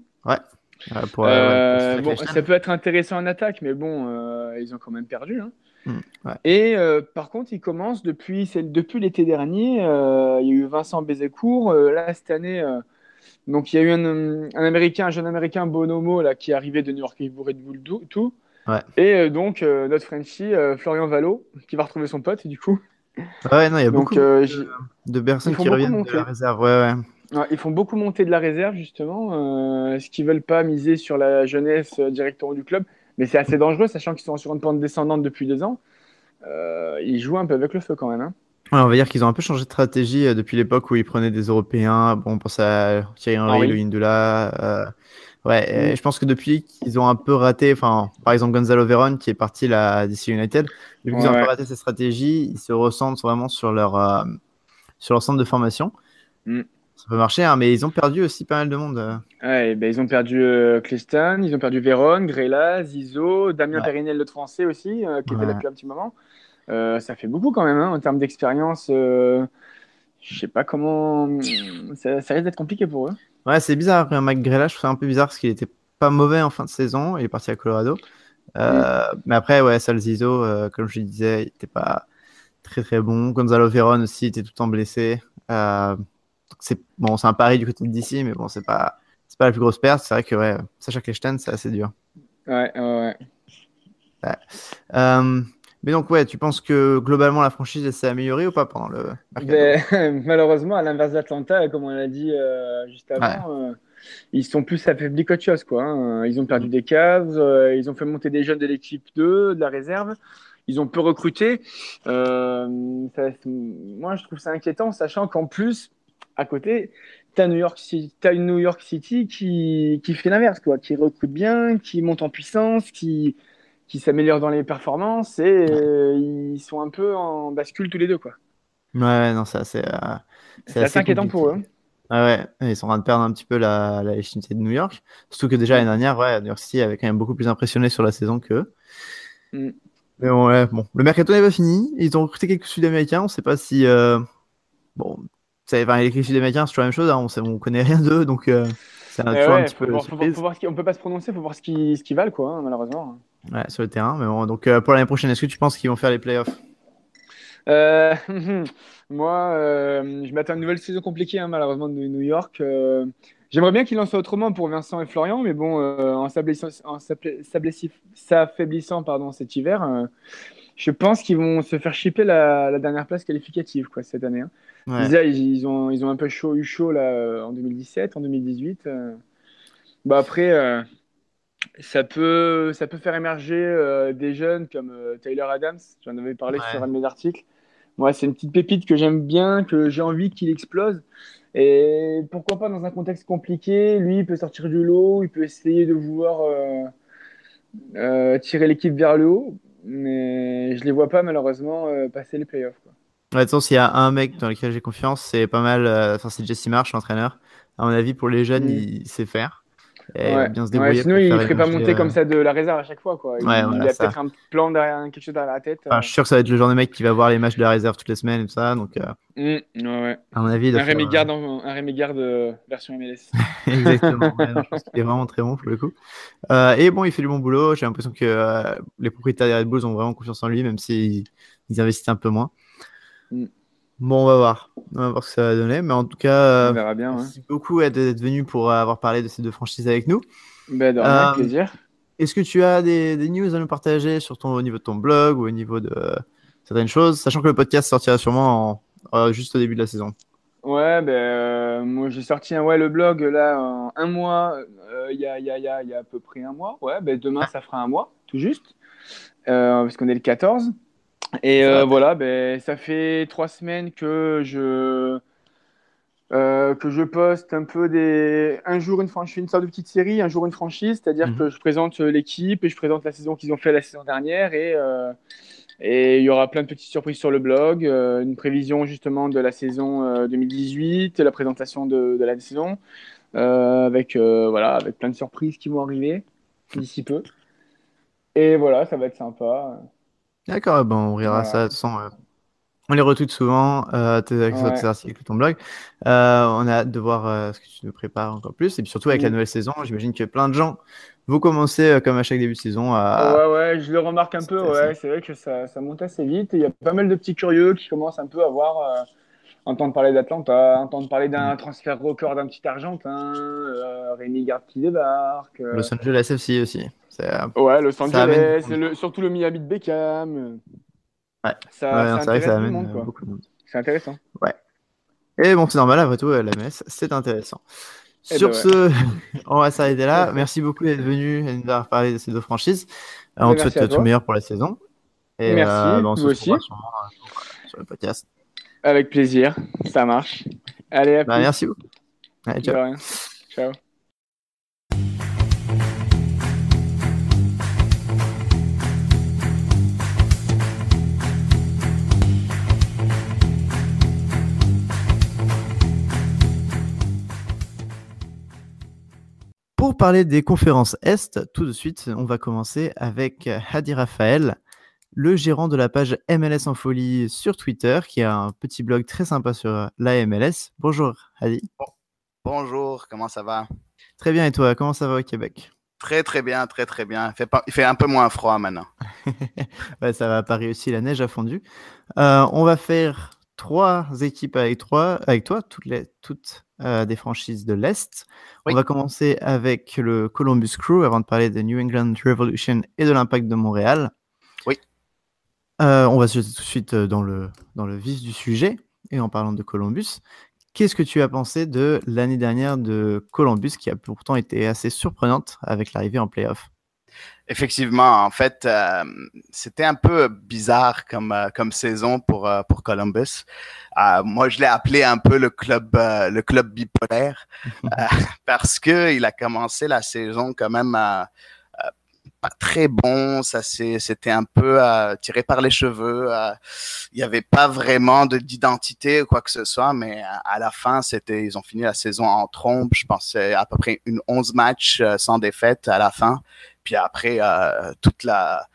Ça peut être intéressant en attaque, mais bon, ils ont quand même perdu. Et par contre, ils commencent depuis l'été dernier. Il y a eu Vincent Bézécourt. Là, cette année, donc il y a eu un jeune Américain, Bonomo, là, qui est arrivé de New York Red Bull tout. Et donc, notre Frenchie, Florian Vallo, qui va retrouver son pote, du coup. Il y a beaucoup de personnes qui reviennent de la réserve. Ils font beaucoup monter de la réserve, justement. Est-ce qu'ils veulent pas miser sur la jeunesse directement du club? Mais c'est assez dangereux, sachant qu'ils sont sur une pente descendante depuis 2 ans. Ils jouent un peu avec le feu, quand même. On va dire qu'ils ont un peu changé de stratégie depuis l'époque où ils prenaient des Européens. Bon, on pense à Thierry Henry, Louis Ndula. Je pense que depuis qu'ils ont un peu raté, par exemple Gonzalo Veron qui est parti à DC United, depuis qu'ils ont un peu raté cette stratégie, ils se recentrent vraiment sur leur centre de formation. Ça peut marcher, mais ils ont perdu aussi pas mal de monde. Ils ont perdu Kljestan, ils ont perdu Veron, Grela, Zizo, Damien Périnel, l'autre français aussi, qui était là depuis un petit moment. Ça fait beaucoup quand même, en termes d'expérience. Je sais pas comment. Ça risque d'être compliqué pour eux. Ouais, c'est bizarre. Mike Grella, je trouve ça un peu bizarre parce qu'il était pas mauvais en fin de saison. Il est parti à Colorado. Mais après, Sal Zizo, comme je le disais, il était pas très très bon. Gonzalo Veron aussi était tout le temps blessé. C'est un pari du côté de DC, mais bon, c'est pas la plus grosse perte. C'est vrai que Sacha Kljestan, c'est assez dur. Mais donc, tu penses que globalement la franchise s'est améliorée ou pas pendant le mercato? Malheureusement, à l'inverse d'Atlanta, comme on l'a dit juste avant, ils sont plus affaiblis qu'autre chose, quoi. Ils ont perdu des caves, ils ont fait monter des jeunes de l'équipe 2, de la réserve. Ils ont peu recruté. Moi, je trouve ça inquiétant, sachant qu'en plus, à côté, t'as une New York City qui fait l'inverse, quoi, qui recrute bien, qui monte en puissance, qui s'améliorent dans les performances et ils sont un peu en bascule tous les deux, quoi. C'est assez inquiétant pour eux. Ils sont en train de perdre un petit peu la légitimité de New York. Surtout que déjà l'année dernière, New York City avait quand même beaucoup plus impressionné sur la saison qu'eux. Mais bon, le mercato n'est pas fini. Ils ont recruté quelques Sud-Américains. On ne sait pas si. Les Sud-Américains, c'est toujours la même chose. On connaît rien d'eux, donc c'est toujours un petit peu. On peut pas se prononcer, il faut voir ce qu'ils valent, quoi, malheureusement. Sur le terrain. Mais bon, donc pour l'année prochaine, est-ce que tu penses qu'ils vont faire les playoffs? Moi, je m'attends à une nouvelle saison compliquée, malheureusement, de New York. J'aimerais bien qu'il en soit autrement pour Vincent et Florian, mais bon, en s'affaiblissant cet hiver, je pense qu'ils vont se faire chipper la dernière place qualificative, quoi, cette année. Ils ont un peu eu chaud là, en 2017, en 2018. Après, ça peut faire émerger des jeunes comme Tyler Adams. J'en avais parlé sur un de mes articles. Moi, c'est une petite pépite que j'aime bien, que j'ai envie qu'il explose. Et pourquoi pas dans un contexte compliqué, lui, il peut sortir du lot, il peut essayer de vouloir tirer l'équipe vers le haut. Mais je les vois pas malheureusement passer les playoffs, quoi. De toute façon, s'il y a un mec dans lequel j'ai confiance, c'est pas mal. C'est Jesse Marsh, l'entraîneur. À mon avis, pour les jeunes, Mm. il sait faire. Et il va Ouais. bien se Ouais, débrouiller sinon, pour il faire ne ferait pas émerger. monter comme ça de la réserve à chaque fois, quoi. Ouais, Il voilà, a ça. peut-être un plan derrière, quelque chose derrière la tête. Enfin, je suis sûr que ça va être le genre de mec qui va voir les matchs de la réserve toutes les semaines et tout ça. Donc, Ouais, ouais. à mon avis, il doit Un faire. Rémi Garde, un Rémi Garde version MLS. Exactement. Ouais, non, je pense qu'il est vraiment très bon pour le coup. Et bon, il fait du bon boulot. J'ai l'impression que les propriétaires des Red Bulls ont vraiment confiance en lui, même s'ils investissent un peu moins. Mm. Bon, on va voir. On va voir ce que ça va donner. Mais en tout cas, On verra bien. Ouais. merci beaucoup d'être venu pour avoir parlé de ces deux franchises avec nous. Ben, de rien, avec Euh, plaisir. Est-ce que tu as des news à nous partager au niveau de ton blog ou au niveau de certaines choses, sachant que le podcast sortira sûrement juste au début de la saison? Ouais, ben, moi j'ai sorti le blog là en un mois, il y a à peu près un mois. Ouais, ben, demain ça fera un mois, tout juste, parce qu'on est le 14. Et Ça va. voilà, ben, ça fait 3 semaines que je poste un peu un jour je fais une sorte de petite série, un jour une franchise, c'est-à-dire Mhm. que je présente l'équipe et je présente la saison qu'ils ont fait la saison dernière et il y aura plein de petites surprises sur le blog, une prévision justement de la saison 2018, la présentation de la saison, avec plein de surprises qui vont arriver d'ici peu. Et voilà, ça va être sympa. D'accord, bon, on regardera ça. Voilà. De toute façon, on les retweet souvent, tes Ouais. articles et ton blog. On a hâte de voir ce que tu nous prépares encore plus. Et puis surtout avec la Mm. nouvelle saison, j'imagine que plein de gens vont commencer, comme à chaque début de saison, à Ouais, je le remarque un peu, s'intéresser. ouais, c'est vrai que ça monte assez vite. Il y a pas mal de petits curieux qui commencent un peu à entendre parler d'Atlanta, entendre parler Mm. d'un transfert record d'un petit Argentin, Rémi Garde qui débarque. Los Angeles FC aussi. Ouais, Los Ça amène du Angeles, monde. surtout le Miami de Beckham. Ouais, Ça, ouais, non, ça c'est vrai que ça intéresse du amène monde, quoi. beaucoup de monde. C'est intéressant. Ouais. Et bon, c'est normal, après tout, la messe, c'est intéressant. Eh ben Sur ouais. ce, on va s'arrêter là. Merci beaucoup d'être venu et de nous avoir parlé de ces deux franchises. On Ben te merci souhaite à tout le toi. meilleur pour la saison. Et Merci, on se vous retrouvera aussi. sûrement sur le podcast. Avec plaisir. Ça marche. Allez, à plus. Merci beaucoup. Allez, De ciao. rien. Ciao. Pour parler des conférences Est, tout de suite, on va commencer avec Hadi Raphaël, le gérant de la page MLS en folie sur Twitter, qui a un petit blog très sympa sur la MLS. Bonjour Hadi. Bonjour, comment ça va? Très bien, et toi, comment ça va au Québec? Très très bien, très très bien. Il fait un peu moins froid maintenant. Ouais, ça va à Paris aussi, la neige a fondu. On va faire 3 équipes avec toi, toutes des franchises de l'Est. Oui. On va commencer avec le Columbus Crew avant de parler de New England Revolution et de l'Impact de Montréal. Oui. On va se jeter tout de suite dans le vif du sujet. Et en parlant de Columbus, qu'est-ce que tu as pensé de l'année dernière de Columbus qui a pourtant été assez surprenante avec l'arrivée en play-off? Effectivement, en fait, c'était un peu bizarre comme saison pour Columbus. Moi, je l'ai appelé un peu le club bipolaire parce que il a commencé la saison quand même pas très bon. C'était un peu tiré par les cheveux. Il n'y avait pas vraiment d'identité ou quoi que ce soit, mais à la fin, ils ont fini la saison en trompe. Je pensais à peu près 11 matchs sans défaite à la fin. Puis après, toute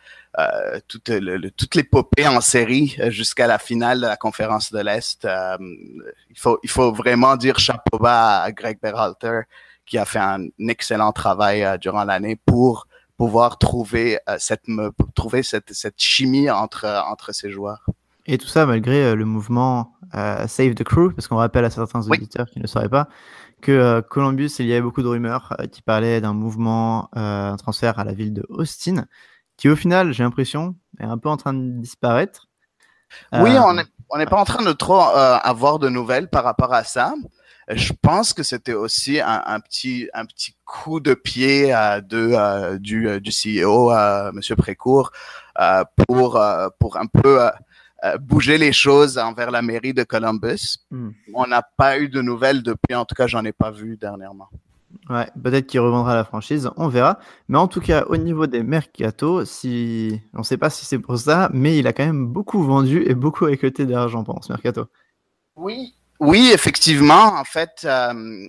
l'épopée en série jusqu'à la finale de la conférence de l'Est. Il faut vraiment dire chapeau bas à Greg Berhalter qui a fait un excellent travail durant l'année pour pouvoir trouver cette chimie entre ces joueurs. Et tout ça malgré le mouvement Save the Crew, parce qu'on rappelle à certains auditeurs qui ne le sauraient pas que Columbus, il y avait beaucoup de rumeurs qui parlaient d'un mouvement, un transfert à la ville de Austin, qui au final, j'ai l'impression, est un peu en train de disparaître. Oui, on n'est pas en train de trop avoir de nouvelles par rapport à ça. Je pense que c'était aussi un petit coup de pied du CEO, Monsieur Précourt, pour un peu bouger les choses envers la mairie de Columbus. On n'a pas eu de nouvelles depuis, en tout cas, j'en ai pas vu dernièrement. Ouais, peut-être qu'il revendra la franchise, on verra. Mais en tout cas, au niveau des mercato, on ne sait pas si c'est pour ça, mais il a quand même beaucoup vendu et beaucoup récolté d'argent pendant ce mercato. Oui, effectivement. En fait,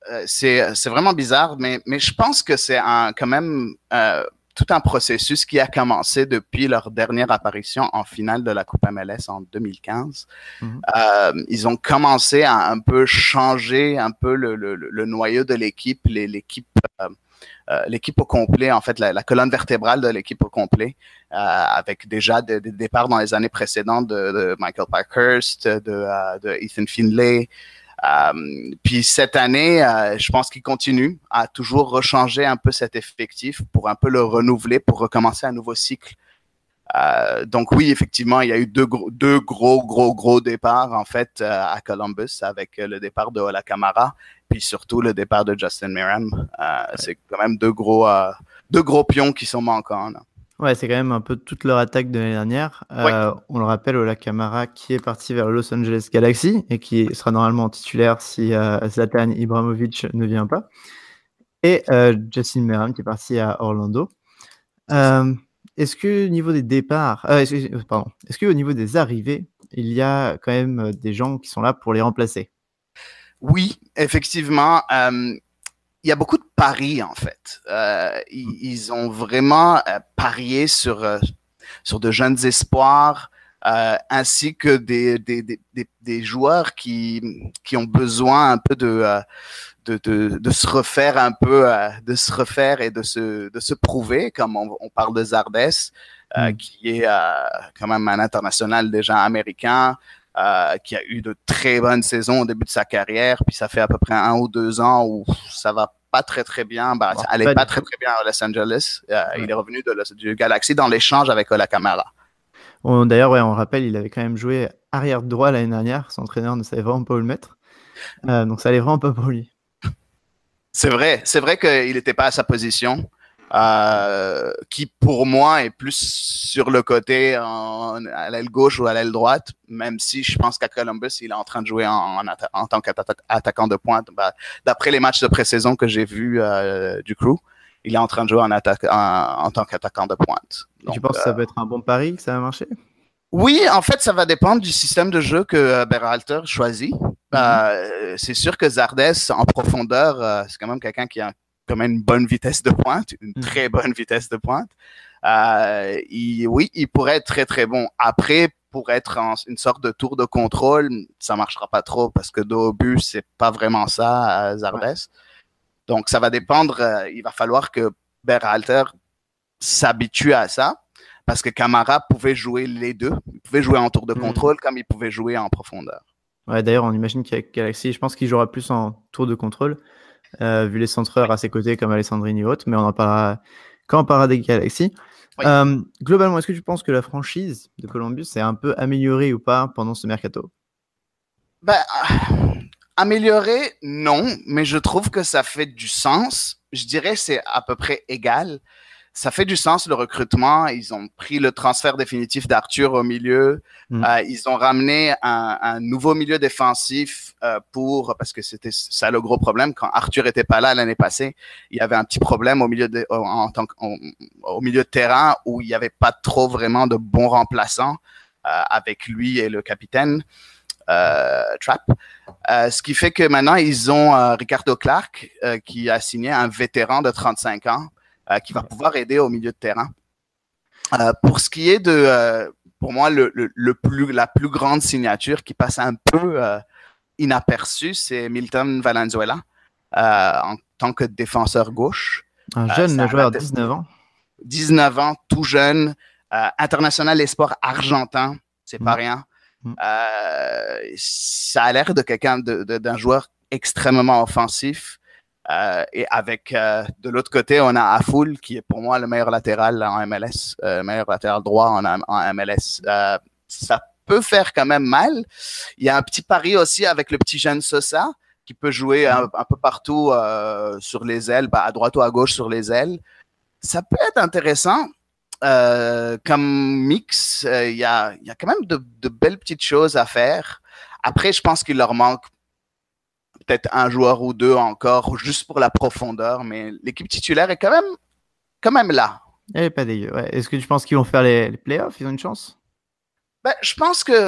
c'est vraiment bizarre, mais je pense que c'est quand même tout un processus qui a commencé depuis leur dernière apparition en finale de la Coupe MLS en 2015. Ils ont commencé à un peu changer un peu le noyau de l'équipe, l'équipe au complet, en fait, la colonne vertébrale de l'équipe au complet, avec déjà des départs dans les années précédentes de Michael Parkhurst, de Ethan Finlay. Puis cette année, je pense qu'il continue à toujours rechanger un peu cet effectif pour un peu le renouveler, pour recommencer un nouveau cycle. Donc oui, effectivement, il y a eu deux gros départs en fait à Columbus avec le départ de Ola Kamara, puis surtout le départ de Justin Meram. C'est quand même deux gros pions qui sont manquants, là. Ouais, c'est quand même un peu toute leur attaque de l'année dernière. On le rappelle, Ola Kamara qui est parti vers le Los Angeles Galaxy et qui sera normalement titulaire si Zlatan Ibrahimovic ne vient pas. Et Justin Meram qui est parti à Orlando. Est-ce que au niveau des départs, est-ce que au niveau des arrivées, il y a quand même des gens qui sont là pour les remplacer? Oui, effectivement. Il y a beaucoup de paris, en fait. Ils ont vraiment parié sur de jeunes espoirs, ainsi que des joueurs qui ont besoin un peu de se refaire un peu, de se refaire et de se prouver, comme on parle de Zardes, qui est quand même un international déjà américain, qui a eu de très bonnes saisons au début de sa carrière, puis ça fait à peu près 1 ou 2 ans où ça va pas très bien. Ça allait pas très bien à Los Angeles. Il est revenu du Galaxy dans l'échange avec Ola Kamara. D'ailleurs, on rappelle, il avait quand même joué arrière droit l'année dernière. Son entraîneur ne savait vraiment pas où le mettre. Donc ça allait vraiment pas pour lui. C'est vrai qu'il n'était pas à sa position. Qui pour moi est plus sur le côté à l'aile gauche ou à l'aile droite, même si je pense qu'à Columbus il est en train de jouer en tant qu'attaquant de pointe. D'après les matchs de pré-saison que j'ai vus du Crew, il est en train de jouer en tant qu'attaquant de pointe. Donc, tu penses que ça peut être un bon pari, que ça va marcher? Oui, en fait, ça va dépendre du système de jeu que Berhalter choisit. C'est sûr que Zardes, en profondeur, c'est quand même quelqu'un qui a quand même une bonne vitesse de pointe, une très bonne vitesse de pointe. Il pourrait être très, très bon. Après, pour être une sorte de tour de contrôle, ça marchera pas trop parce que dos au but, c'est pas vraiment ça, Zardes. Ouais. Donc, ça va dépendre. Il va falloir que Berhalter s'habitue à ça parce que Kamara pouvait jouer les deux. Il pouvait jouer en tour de contrôle comme il pouvait jouer en profondeur. Ouais, d'ailleurs, on imagine qu'avec Galaxy, je pense qu'il jouera plus en tour de contrôle. Vu les centreurs à ses côtés comme Alessandrini et autres, mais on en parlera quand on parlera des Galaxy. Oui. Globalement, est-ce que tu penses que la franchise de Columbus s'est un peu améliorée ou pas pendant ce mercato? Améliorée, non, mais je trouve que ça fait du sens. Je dirais que c'est à peu près égal. Ça fait du sens, le recrutement. Ils ont pris le transfert définitif d'Arthur au milieu. Ils ont ramené un nouveau milieu défensif parce que c'était ça le gros problème. Quand Arthur était pas là l'année passée, il y avait un petit problème au milieu de terrain où il n'y avait pas trop vraiment de bons remplaçants avec lui et le capitaine Trapp. Ce qui fait que maintenant, ils ont Ricardo Clark qui a signé un vétéran de 35 ans qui va pouvoir aider au milieu de terrain. Pour ce qui est pour moi, la plus grande signature qui passe un peu inaperçue, c'est Milton Valenzuela en tant que défenseur gauche. Un jeune joueur, 19 ans. 19 ans, tout jeune, international espoir argentin, c'est pas rien. Ça a l'air de d'un joueur extrêmement offensif. Et avec de l'autre côté, on a Afoul qui est pour moi le meilleur latéral en MLS, meilleur latéral droit en MLS. Ça peut faire quand même mal. Il y a un petit pari aussi avec le petit jeune Sosa qui peut jouer un peu partout sur les ailes, à droite ou à gauche sur les ailes. Ça peut être intéressant. Comme mix, il y a quand même de belles petites choses à faire. Après, je pense qu'il leur manque peut-être un joueur ou deux encore, juste pour la profondeur, mais l'équipe titulaire est quand même là. Elle est pas dégueu. Ouais. Est-ce que tu penses qu'ils vont faire les playoffs? Ils ont une chance? Je pense que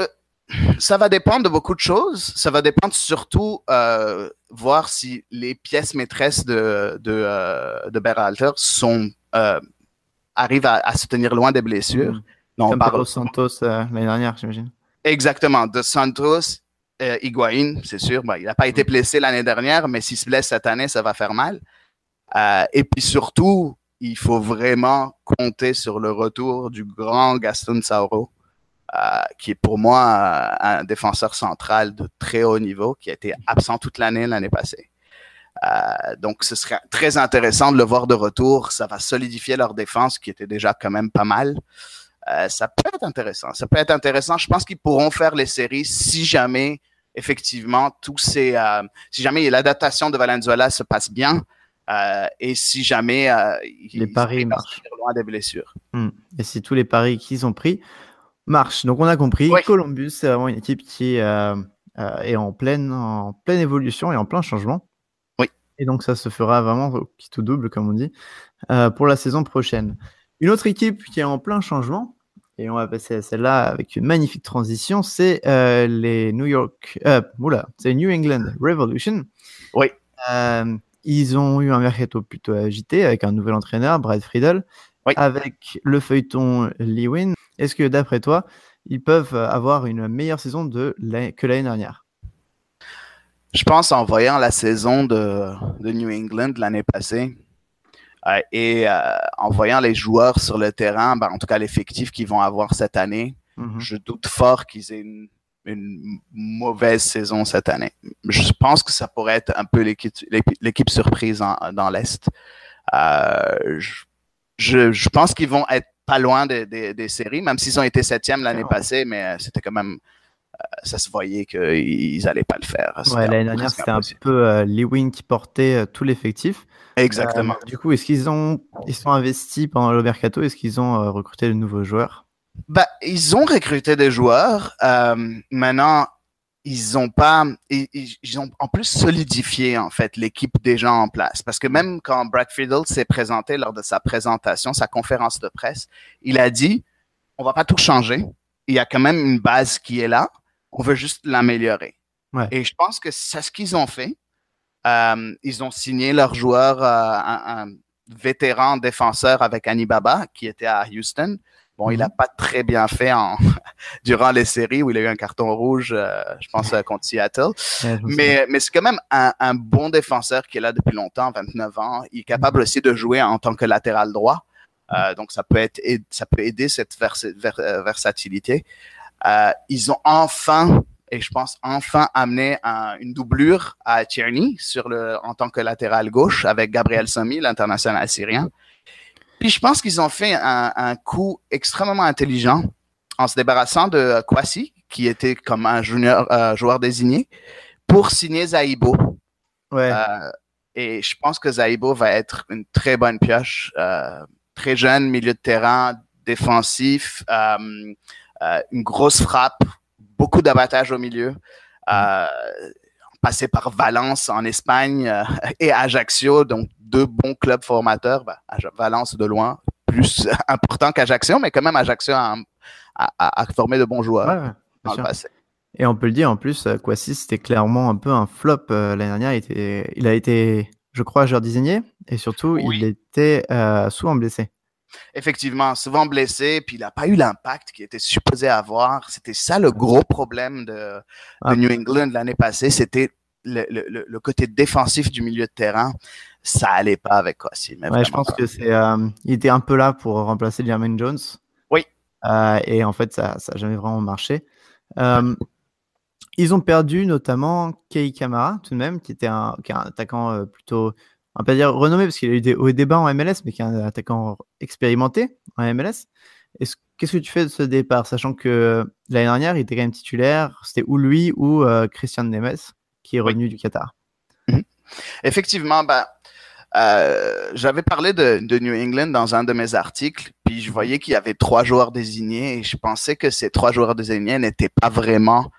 Ça va dépendre de beaucoup de choses. Ça va dépendre surtout voir si les pièces maîtresses de Berhalter arrivent à se tenir loin des blessures. Comme Pedro Santos l'année dernière, j'imagine. Exactement. De Santos, Higuaín, c'est sûr. Il n'a pas été blessé l'année dernière, mais s'il se blesse cette année, ça va faire mal. Et puis surtout, il faut vraiment compter sur le retour du grand Gastón Sauro, qui est pour moi un défenseur central de très haut niveau, qui a été absent toute l'année passée. Donc, ce serait très intéressant de le voir de retour. Ça va solidifier leur défense, qui était déjà quand même pas mal. Ça peut être intéressant. Ça peut être intéressant. Je pense qu'ils pourront faire les séries si jamais, effectivement, si jamais l'adaptation de Valenzuela se passe bien. Et si jamais les paris marchent loin des blessures. Et si tous les paris qu'ils ont pris marchent. Donc on a compris, oui. Columbus, c'est vraiment une équipe qui est en pleine évolution et en plein changement. Oui. Et donc ça se fera vraiment qui tout double, comme on dit, pour la saison prochaine. Une autre équipe qui est en plein changement, et on va passer à celle-là avec une magnifique transition, c'est les c'est New England Revolution. Oui. Ils ont eu un mercato plutôt agité avec un nouvel entraîneur, Brad Friedel, avec le feuilleton Lewin. Est-ce que d'après toi, ils peuvent avoir une meilleure saison que l'année dernière? Je pense en voyant la saison de New England l'année passée et en voyant les joueurs sur le terrain, en tout cas l'effectif qu'ils vont avoir cette année, je doute fort qu'ils aient une mauvaise saison cette année. Je pense que ça pourrait être un peu l'équipe surprise dans l'Est. Je pense qu'ils vont être pas loin des séries, même s'ils ont été 7e l'année passée, mais c'était quand même... ça se voyait qu'ils n'allaient pas le faire. L'année dernière, c'était un peu Lewin qui portait tout l'effectif. Exactement. Du coup, ils sont investis pendant le mercato? Est-ce qu'ils ont recruté de nouveaux joueurs? Ils ont recruté des joueurs. Maintenant, ils ont en plus solidifié en fait l'équipe déjà en place. Parce que même quand Brad Friedel s'est présenté lors de sa présentation, sa conférence de presse, il a dit on va pas tout changer. Il y a quand même une base qui est là. On veut juste l'améliorer. Ouais. Et je pense que c'est ce qu'ils ont fait. Ils ont signé leur joueur, un vétéran défenseur avec Annie Baba, qui était à Houston. Bon, il n'a pas très bien fait durant les séries où il a eu un carton rouge, je pense, contre Seattle. Mais c'est quand même un bon défenseur qui est là depuis longtemps, 29 ans. Il est capable aussi de jouer en tant que latéral droit. Donc, ça peut aider cette versatilité. Ils ont enfin amené une doublure à Tierney en tant que latéral gauche avec Gabriel Somi, l'international syrien. Puis je pense qu'ils ont fait un coup extrêmement intelligent en se débarrassant de Kwasi, qui était comme un joueur désigné, pour signer Zaibo. Ouais. Et je pense que Zaibo va être une très bonne pioche. Très jeune, milieu de terrain, défensif, une grosse frappe, beaucoup d'abattage au milieu. Passé par Valence en Espagne et Ajaccio, donc 2 bons clubs formateurs. Valence de loin, plus important qu'Ajaccio, mais quand même Ajaccio a formé de bons joueurs dans le passé. Et on peut le dire, en plus, Kwasi, c'était clairement un peu un flop l'année dernière. Il a été, je crois, joueur désigné, et surtout, il était souvent blessé. Effectivement, souvent blessé, puis il n'a pas eu l'impact qu'il était supposé avoir. C'était ça le gros problème de New England l'année passée. C'était le côté défensif du milieu de terrain. Ça allait pas avec Kwasi. Je pense que il était un peu là pour remplacer Jermaine Jones. Oui. Et en fait, ça n'a jamais vraiment marché. Ils ont perdu notamment Kei Kamara, tout de même, qui est un attaquant plutôt... On va pas dire renommé parce qu'il a eu des hauts et des bas en MLS, mais qui est un attaquant expérimenté en MLS. Qu'est-ce que tu fais de ce départ, sachant que l'année dernière, il était quand même titulaire, c'était ou lui ou Christian Nemes, qui est revenu du Qatar. Effectivement, j'avais parlé de New England dans un de mes articles, puis je voyais qu'il y avait 3 joueurs désignés, et je pensais que ces 3 joueurs désignés n'étaient pas vraiment...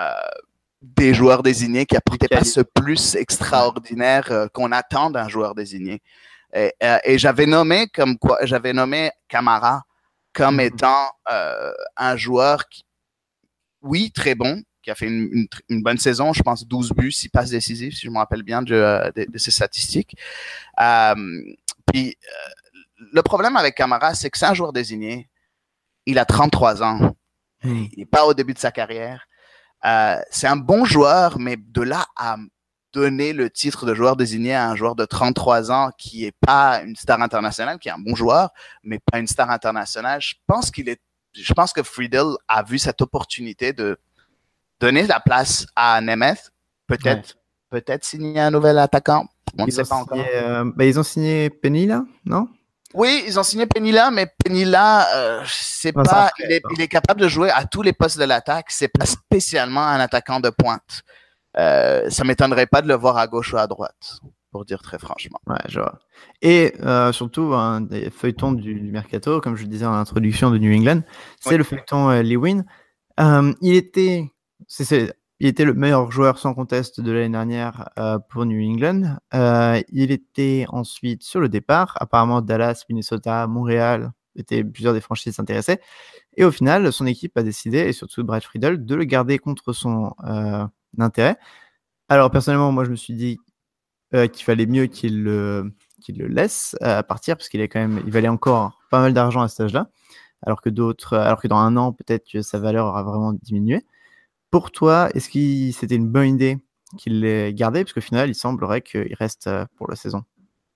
des joueurs désignés qui n'apportaient pas ce plus extraordinaire qu'on attend d'un joueur désigné. Et j'avais nommé Kamara comme étant un joueur oui, très bon, qui a fait une bonne saison, je pense 12 buts, 6 passes décisives, si je me rappelle bien de ses statistiques. Euh, Puis le problème avec Camara, c'est que c'est un joueur désigné. Il a 33 ans. Il n'est pas au début de sa carrière. C'est un bon joueur, mais de là à donner le titre de joueur désigné à un joueur de 33 ans qui n'est pas une star internationale, qui est un bon joueur, mais pas une star internationale, je pense que Friedel a vu cette opportunité de donner la place à Nemeth, peut-être signer un nouvel attaquant. On ne sait pas encore. Ils ont signé Penny là, non? Oui, ils ont signé Penilla, mais Penilla, il est capable de jouer à tous les postes de l'attaque. C'est pas spécialement un attaquant de pointe. Ça m'étonnerait pas de le voir à gauche ou à droite, pour dire très franchement. Ouais, je vois. Et surtout, un des feuilletons du mercato, comme je le disais en introduction de New England, c'est le feuilleton Lewin. Il était le meilleur joueur sans conteste de l'année dernière pour New England. Il était ensuite sur le départ. Apparemment, Dallas, Minnesota, Montréal étaient plusieurs des franchises intéressées. Et au final, son équipe a décidé, et surtout Brad Friedel, de le garder contre son intérêt. Alors, personnellement, moi, je me suis dit qu'il fallait mieux qu'il le laisse partir, parce qu'il valait encore pas mal d'argent à cet âge-là. Alors que dans un an, peut-être que sa valeur aura vraiment diminué. Pour toi, est-ce que c'était une bonne idée qu'il l'ait gardé? Parce qu'au final, il semblerait qu'il reste pour la saison.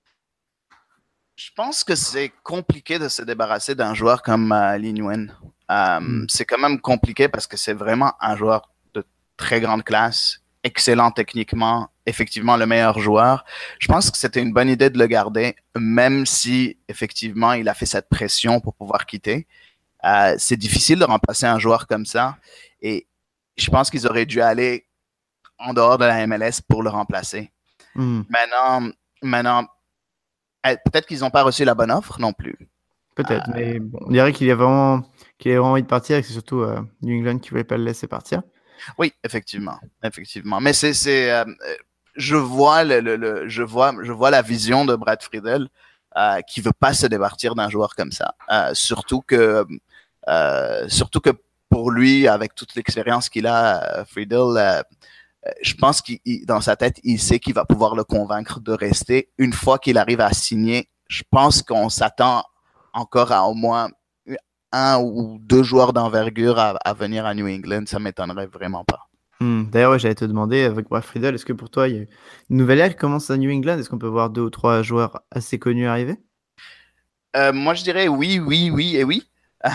Je pense que c'est compliqué de se débarrasser d'un joueur comme Lee Nguyen. C'est quand même compliqué parce que c'est vraiment un joueur de très grande classe, excellent techniquement, effectivement le meilleur joueur. Je pense que c'était une bonne idée de le garder, même si effectivement il a fait cette pression pour pouvoir quitter. C'est difficile de remplacer un joueur comme ça et je pense qu'ils auraient dû aller en dehors de la MLS pour le remplacer. Maintenant, peut-être qu'ils n'ont pas reçu la bonne offre non plus. Peut-être, mais bon, on dirait qu'il avait vraiment envie de partir et que c'est surtout New England qui ne voulait pas le laisser partir. Oui, effectivement. Mais je vois je vois la vision de Brad Friedel qui veut pas se départir d'un joueur comme ça. Surtout que pour lui, avec toute l'expérience qu'il a, Friedel, je pense qu'il dans sa tête, il sait qu'il va pouvoir le convaincre de rester. Une fois qu'il arrive à signer, je pense qu'on s'attend encore à au moins 1 ou 2 joueurs d'envergure à venir à New England. Ça m'étonnerait vraiment pas. D'ailleurs, j'allais te demander, avec Brad Friedel, est-ce que pour toi, il y a une nouvelle ère qui commence à New England? Est-ce qu'on peut voir 2 ou 3 joueurs assez connus arriver? Moi, je dirais oui et oui.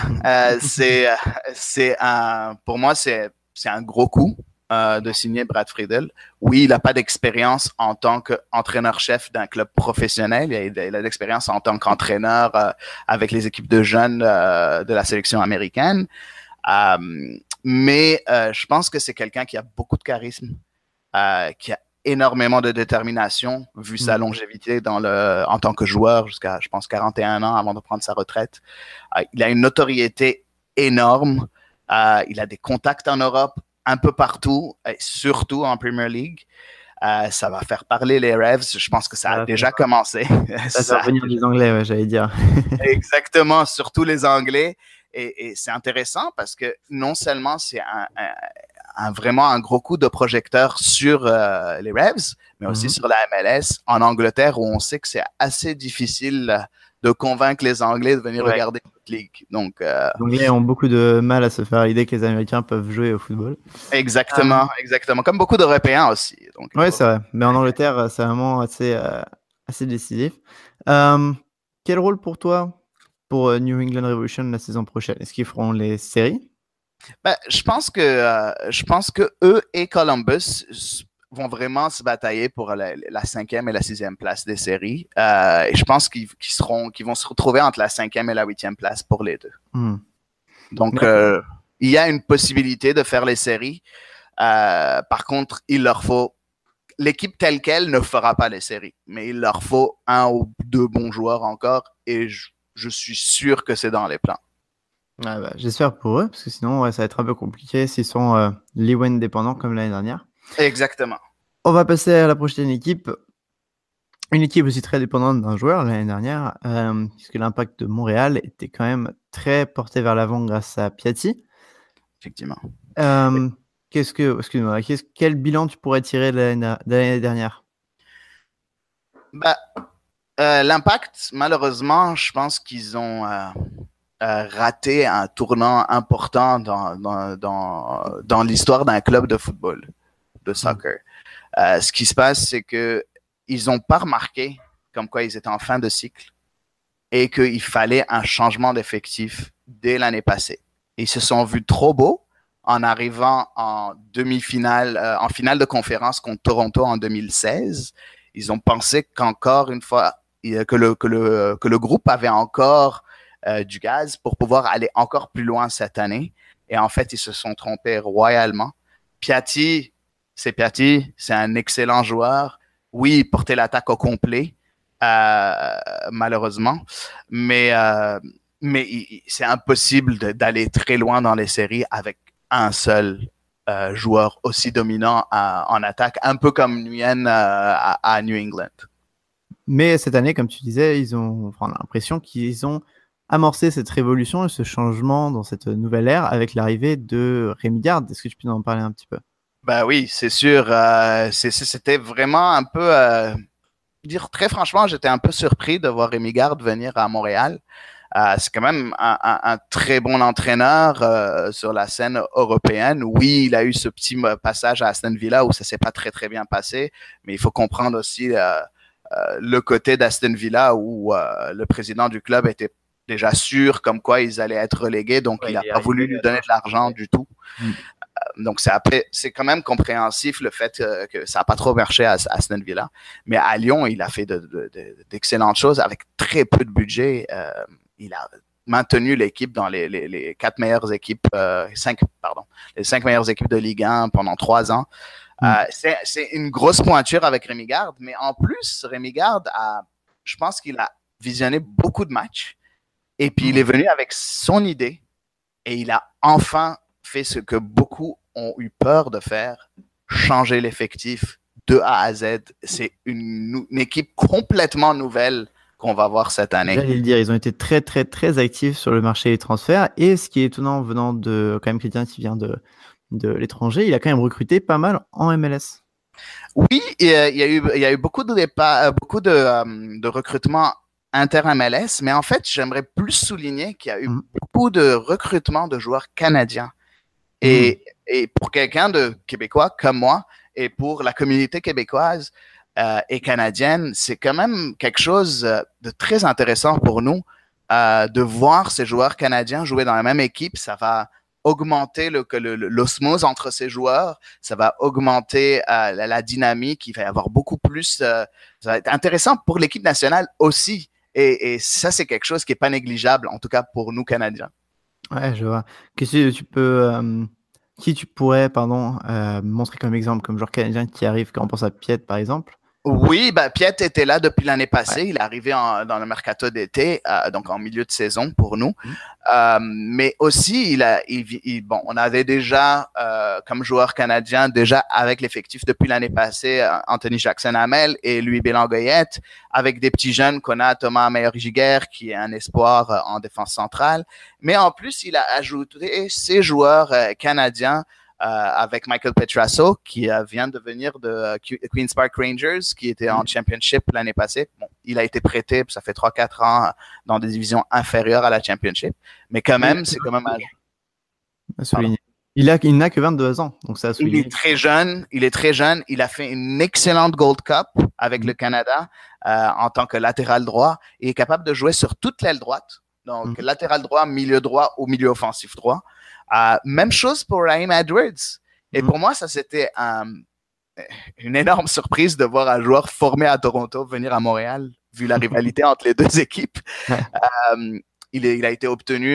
Pour moi, c'est un gros coup de signer Brad Friedel. Oui, il n'a pas d'expérience en tant qu'entraîneur-chef d'un club professionnel. Il a de l'expérience en tant qu'entraîneur avec les équipes de jeunes de la sélection américaine. Mais je pense que c'est quelqu'un qui a beaucoup de charisme, qui a énormément de détermination, vu sa longévité en tant que joueur jusqu'à, je pense, 41 ans avant de prendre sa retraite. Il a une notoriété énorme. Il a des contacts en Europe, un peu partout, et surtout en Premier League. Ça va faire parler les Revs. Je pense que ça a déjà commencé. Ça va venir des Anglais, ouais, j'allais dire. Exactement, surtout les Anglais. Et c'est intéressant parce que non seulement c'est vraiment un gros coup de projecteur sur les Revs, mais aussi sur la MLS en Angleterre où on sait que c'est assez difficile de convaincre les Anglais de venir regarder notre ligue. Donc, les Anglais ont beaucoup de mal à se faire l'idée que les Américains peuvent jouer au football. Exactement. Comme beaucoup d'Européens aussi. Oui, c'est vrai. Mais en Angleterre, c'est vraiment assez décisif. Quel rôle pour toi pour New England Revolution la saison prochaine? Est-ce qu'ils feront les séries? Je pense que eux et Columbus vont vraiment se batailler pour la 5e et la 6e place des séries. Et je pense qu'ils vont se retrouver entre la 5e et la 8e place pour les deux. Donc, il y a une possibilité de faire les séries. Par contre, l'équipe telle qu'elle ne fera pas les séries, mais il leur faut 1 ou 2 bons joueurs encore et je suis sûr que c'est dans les plans. J'espère pour eux, parce que sinon ça va être un peu compliqué s'ils sont Lewin dépendants comme l'année dernière. Exactement. On va passer à la prochaine équipe. Une équipe aussi très dépendante d'un joueur l'année dernière, puisque l'Impact de Montréal était quand même très porté vers l'avant grâce à Piatti. Effectivement. Excuse-moi, quel bilan tu pourrais tirer de l'année dernière? Bah, l'impact, malheureusement, je pense qu'ils ont raté un tournant important dans l'histoire d'un club de football, de soccer. Ce qui se passe, c'est que ils n'ont pas remarqué comme quoi ils étaient en fin de cycle et qu'il fallait un changement d'effectif dès l'année passée. Ils se sont vus trop beaux en arrivant en demi-finale, en finale de conférence contre Toronto en 2016. Ils ont pensé qu'encore une fois, que le groupe avait encore du gaz pour pouvoir aller encore plus loin cette année. Et en fait, ils se sont trompés royalement. Piatti, c'est un excellent joueur. Oui, il portait l'attaque au complet, malheureusement, mais c'est impossible d'aller très loin dans les séries avec un seul joueur aussi dominant en attaque, un peu comme Nguyen à New England. Mais cette année, comme tu disais, on a l'impression qu'ils ont amorcé cette révolution et ce changement dans cette nouvelle ère avec l'arrivée de Rémi Garde. Est-ce que tu peux en parler un petit peu? Ben oui, c'est sûr. C'était vraiment un peu... dire très franchement, j'étais un peu surpris de voir Rémi Garde venir à Montréal. C'est quand même un très bon entraîneur sur la scène européenne. Oui, il a eu ce petit passage à Aston Villa où ça s'est pas très très bien passé, mais il faut comprendre aussi le côté d'Aston Villa où le président du club était déjà sûr comme quoi ils allaient être relégués, donc il n'a pas voulu lui donner de l'argent du tout. Donc c'est quand même compréhensif le fait que ça n'a pas trop marché à Aston Villa. Mais à Lyon, il a fait d'excellentes choses avec très peu de budget. Il a maintenu l'équipe dans les 4 meilleures équipes, les 5 meilleures équipes de Ligue 1 pendant 3 ans. C'est une grosse pointure avec Rémi Garde, mais en plus, Rémi Garde je pense qu'il a visionné beaucoup de matchs et puis il est venu avec son idée et il a enfin fait ce que beaucoup ont eu peur de faire, changer l'effectif de A à Z. C'est une équipe complètement nouvelle qu'on va voir cette année. J'allais le dire, ils ont été très très très actifs sur le marché des transferts et ce qui est étonnant venant de quand même quelqu'un qui vient de l'étranger, il a quand même recruté pas mal en MLS. Oui, il y a eu beaucoup de recrutements inter-MLS, mais en fait, j'aimerais plus souligner qu'il y a eu beaucoup de recrutements de joueurs canadiens. Et pour quelqu'un de Québécois comme moi, et pour la communauté québécoise et canadienne, c'est quand même quelque chose de très intéressant pour nous de voir ces joueurs canadiens jouer dans la même équipe. Ça va augmenter l'osmose entre ces joueurs, ça va augmenter la dynamique, il va y avoir beaucoup plus... ça va être intéressant pour l'équipe nationale aussi. Et ça, c'est quelque chose qui n'est pas négligeable, en tout cas pour nous, Canadiens. Ouais, je vois. Qu'est-ce que tu peux... qui tu pourrais, montrer comme exemple, comme joueur canadien qui arrive, quand on pense à Piet, par exemple? Oui, Piet était là depuis l'année passée. Ouais. Il est arrivé dans le mercato d'été, donc en milieu de saison pour nous. Mais aussi, on avait déjà, comme joueur canadien, déjà avec l'effectif depuis l'année passée, Anthony Jackson-Hamel et Louis Bélangoyette, avec des petits jeunes qu'on a, Thomas Meyer-Giguer, qui est un espoir en défense centrale. Mais en plus, il a ajouté ces joueurs canadiens avec Michael Petrasso, qui vient de venir de Queen's Park Rangers, qui était en Championship l'année passée. Bon, il a été prêté, ça fait 3-4 ans, dans des divisions inférieures à la Championship. Mais quand même, c'est quand même Il n'a que 22 ans, donc ça a souligné. Il est très jeune. Il a fait une excellente Gold Cup avec le Canada en tant que latéral droit. Il est capable de jouer sur toute l'aile droite. Donc, latéral droit, milieu droit ou milieu offensif droit. Même chose pour Raheem Edwards. Et pour moi, ça, c'était une énorme surprise de voir un joueur formé à Toronto venir à Montréal, vu la rivalité entre les deux équipes. Il a été obtenu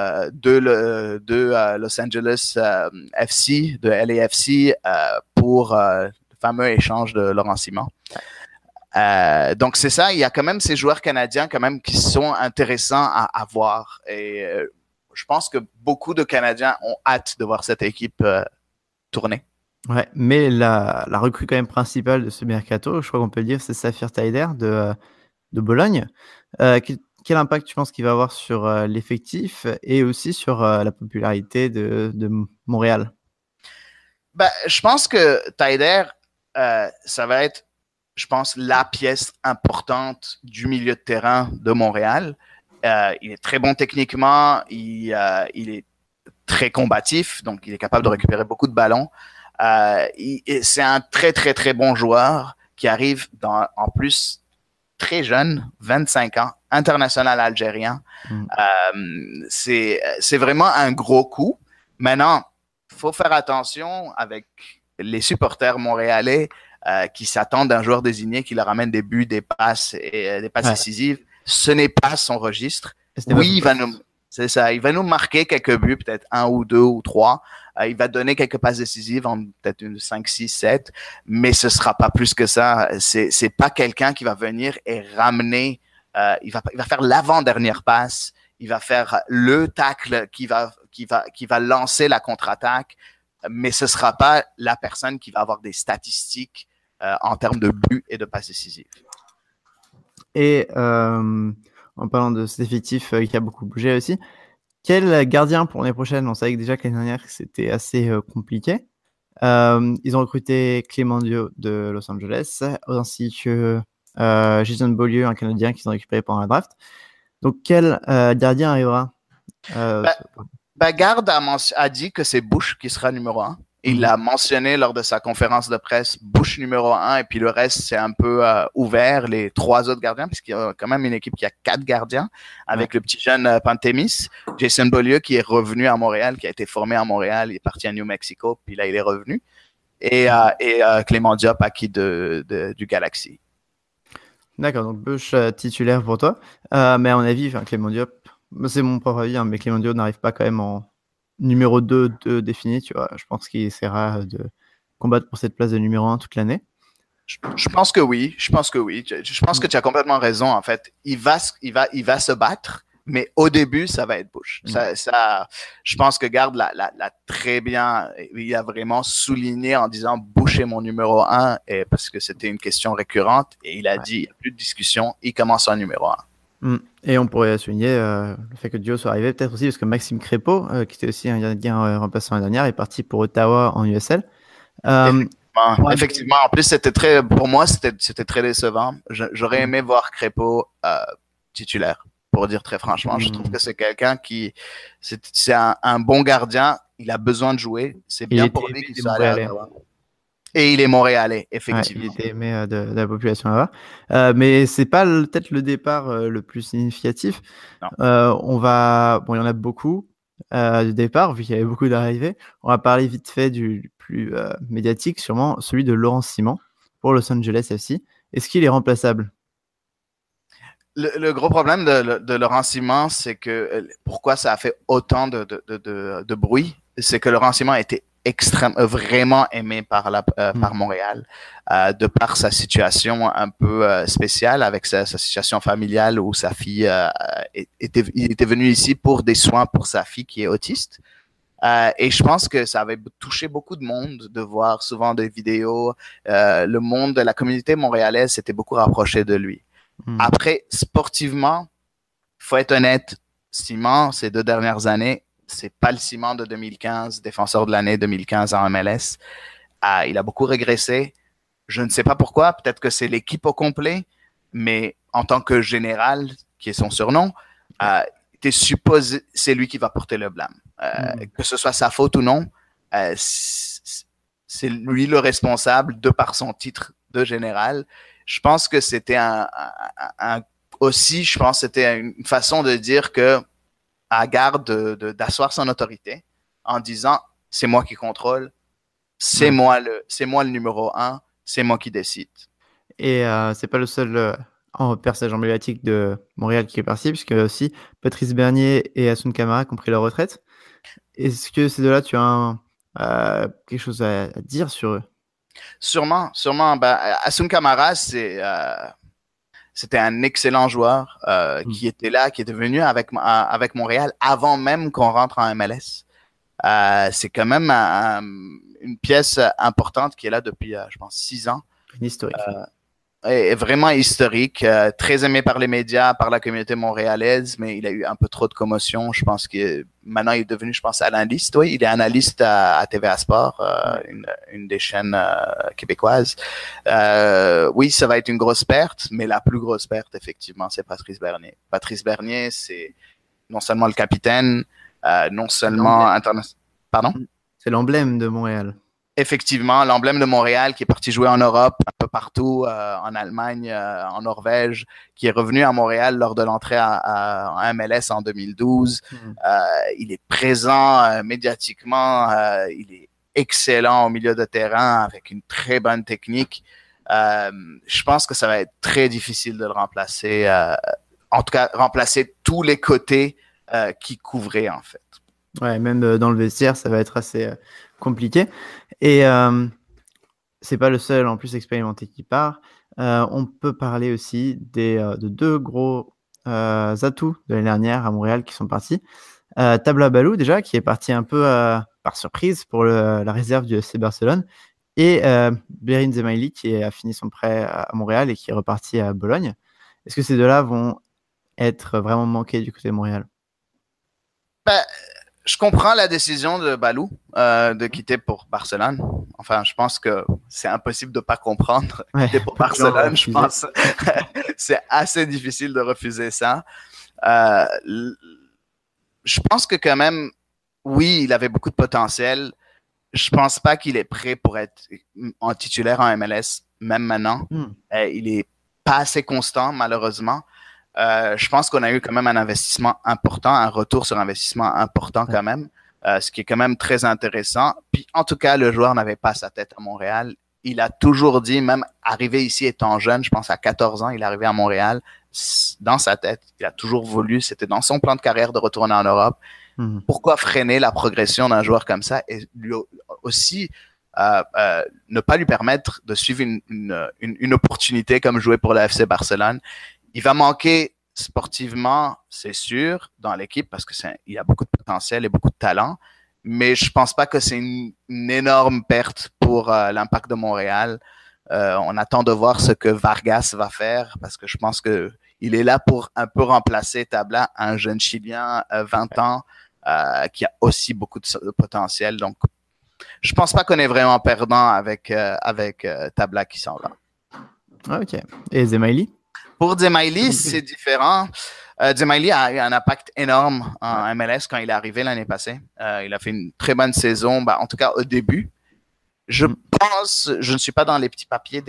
de Los Angeles FC, de LAFC, pour le fameux échange de Laurent Simon. Donc, c'est ça. Il y a quand même ces joueurs canadiens quand même qui sont intéressants à voir. Et je pense que beaucoup de Canadiens ont hâte de voir cette équipe tourner. Ouais, mais la recrue quand même principale de ce mercato, je crois qu'on peut le dire, c'est Saphir Taider de Bologne. Quel impact tu penses qu'il va avoir sur l'effectif et aussi sur la popularité de Montréal? Je pense que Taider, ça va être, je pense, la pièce importante du milieu de terrain de Montréal. Il est très bon techniquement, il est très combatif, donc il est capable de récupérer beaucoup de ballons. C'est un très, très, très bon joueur qui arrive en plus très jeune, 25 ans, international algérien. C'est vraiment un gros coup. Maintenant, il faut faire attention avec les supporters montréalais qui s'attendent d'un joueur désigné qui leur amène des buts, des passes et des passes décisives. Ce n'est pas son registre. Oui, c'est ça. Il va nous marquer quelques buts, peut-être 1 ou 2 ou 3. Il va donner quelques passes décisives, en peut-être une 5, 6, 7, mais ce sera pas plus que ça. C'est pas quelqu'un qui va venir et ramener. Il va faire l'avant-dernière passe. Il va faire le tacle qui va lancer la contre-attaque, mais ce sera pas la personne qui va avoir des statistiques en termes de buts et de passes décisives. Et en parlant de cet effectif qui a beaucoup bougé aussi, quel gardien pour l'année prochaine? On savait que déjà que l'année dernière c'était assez compliqué. Ils ont recruté Clément Diot de Los Angeles, ainsi que Jason Beaulieu, un Canadien qu'ils ont récupéré pendant la draft. Donc quel gardien arrivera? Garde a dit que c'est Bush qui sera numéro 1. Il l'a mentionné lors de sa conférence de presse, Bush numéro 1, et puis le reste, c'est un peu ouvert, les 3 autres gardiens, puisqu'il y a quand même une équipe qui a 4 gardiens, avec le petit jeune Pantemis, Jason Beaulieu, qui est revenu à Montréal, qui a été formé à Montréal, il est parti à New Mexico, puis là, il est revenu, et Clément Diop, acquis du Galaxy. D'accord, donc Bush titulaire pour toi, mais à mon avis, Clément Diop, c'est mon propre avis, mais Clément Diop n'arrive pas quand même en numéro 2 de défini, tu vois. Je pense qu'il essaiera de combattre pour cette place de numéro 1 toute l'année. Je pense que oui. Je pense que tu as complètement raison, en fait. Il va se battre, mais au début, ça va être Bush. Je pense que Garde l'a très bien, il a vraiment souligné en disant Bush est mon numéro 1, et parce que c'était une question récurrente, et il a dit, il n'y a plus de discussion, il commence en numéro 1. Et on pourrait souligner le fait que Dio soit arrivé, peut-être aussi parce que Maxime Crépeau, qui était aussi un gardien remplaçant l'année dernière, est parti pour Ottawa en USL. Effectivement. En plus, pour moi, c'était très décevant. J'aurais aimé voir Crépeau titulaire, pour dire très franchement. Je trouve que c'est quelqu'un c'est un bon gardien. Il a besoin de jouer. C'est bien pour lui qu'il soit allé à Ottawa. Et il est montréalais, effectivement. Il était aimé de la population là-bas. Mais c'est pas peut-être le départ le plus significatif. Non. Il y en a beaucoup du départ, vu qu'il y avait beaucoup d'arrivées. On va parler vite fait du plus médiatique, sûrement celui de Laurent Simon pour Los Angeles FC. Est-ce qu'il est remplaçable? Le gros problème de Laurent Simon, c'est que pourquoi ça a fait autant de bruit, c'est que Laurent Simon a été vraiment aimé par Montréal, de par sa situation un peu spéciale avec sa situation familiale où sa fille il était venu ici pour des soins pour sa fille qui est autiste. Et je pense que ça avait touché beaucoup de monde de voir souvent des vidéos. Le monde de la communauté montréalaise s'était beaucoup rapproché de lui. Après, sportivement, faut être honnête, Simon, ces 2 dernières années, c'est pas le Simon de 2015, défenseur de l'année 2015 en MLS. Il a beaucoup régressé. Je ne sais pas pourquoi. Peut-être que c'est l'équipe au complet, mais en tant que général, qui est son surnom, c'est lui qui va porter le blâme. Que ce soit sa faute ou non, c'est lui le responsable de par son titre de général. Je pense que c'était aussi, je pense que c'était une façon de dire que à Garde d'asseoir son autorité en disant c'est moi qui contrôle, c'est moi le numéro 1, c'est moi qui décide. Et c'est pas le seul personnage emblématique de Montréal qui est parti, puisque aussi Patrice Bernier et Hassoun Camara qui ont pris leur retraite. Est-ce que ces deux-là, tu as quelque chose à dire sur eux? Sûrement. Hassoun Camara, c'était un excellent joueur qui était là, qui était venu avec Montréal avant même qu'on rentre en MLS. C'est quand même une pièce importante qui est là depuis, je pense, 6 ans. Une historique. est vraiment historique, très aimé par les médias, par la communauté montréalaise, mais il a eu un peu trop de commotion. Je pense que maintenant il est devenu, je pense, analyste. Oui, il est analyste à TVA Sport, une des chaînes québécoises. Oui, ça va être une grosse perte, mais la plus grosse perte, effectivement, c'est Patrice Bernier. Patrice Bernier, c'est non seulement le capitaine, non seulement international. Pardon? C'est l'emblème de Montréal. Effectivement, l'emblème de Montréal qui est parti jouer en Europe, un peu partout, en Allemagne, en Norvège, qui est revenu à Montréal lors de l'entrée à MLS en 2012. Il est présent médiatiquement, il est excellent au milieu de terrain avec une très bonne technique. Je pense que ça va être très difficile de le remplacer, en tout cas remplacer tous les côtés qui couvraient en fait. Ouais, même dans le vestiaire, ça va être assez compliqué. Et c'est pas le seul en plus expérimenté qui part. On peut parler aussi de deux gros atouts de l'année dernière à Montréal qui sont partis. Tabla Balou déjà, qui est parti un peu par surprise pour la réserve du FC Barcelone. Et Berin Zemaili qui a fini son prêt à Montréal et qui est reparti à Bologne. Est-ce que ces deux-là vont être vraiment manqués du côté de Montréal? Je comprends la décision de Balou de quitter pour Barcelone. Enfin, je pense que c'est impossible de pas comprendre. Quitter pour Barcelone, je pense. C'est assez difficile de refuser ça. Je pense que quand même, oui, il avait beaucoup de potentiel. Je pense pas qu'il est prêt pour être en titulaire en MLS, même maintenant. Il est pas assez constant, malheureusement. Je pense qu'on a eu quand même un investissement important, un retour sur investissement important quand même, ce qui est quand même très intéressant. Puis en tout cas, le joueur n'avait pas sa tête à Montréal. Il a toujours dit, même arrivé ici étant jeune, je pense à 14 ans, il est arrivé à Montréal, dans sa tête, il a toujours voulu, c'était dans son plan de carrière de retourner en Europe. Pourquoi freiner la progression d'un joueur comme ça et lui aussi ne pas lui permettre de suivre une opportunité comme jouer pour la FC Barcelone? Il va manquer sportivement, c'est sûr, dans l'équipe parce que il a beaucoup de potentiel et beaucoup de talent. Mais je pense pas que c'est une énorme perte pour l'Impact de Montréal. On attend de voir ce que Vargas va faire parce que je pense que il est là pour un peu remplacer Tabla, un jeune Chilien, 20 ans, qui a aussi beaucoup de potentiel. Donc, je pense pas qu'on est vraiment perdant avec Tabla qui s'en va. Ok. Et Zemaili? Pour Zemaili, c'est différent. Zemaili a eu un impact énorme en MLS quand il est arrivé l'année passée. Il a fait une très bonne saison, en tout cas au début. Je pense, je ne suis pas dans les petits papiers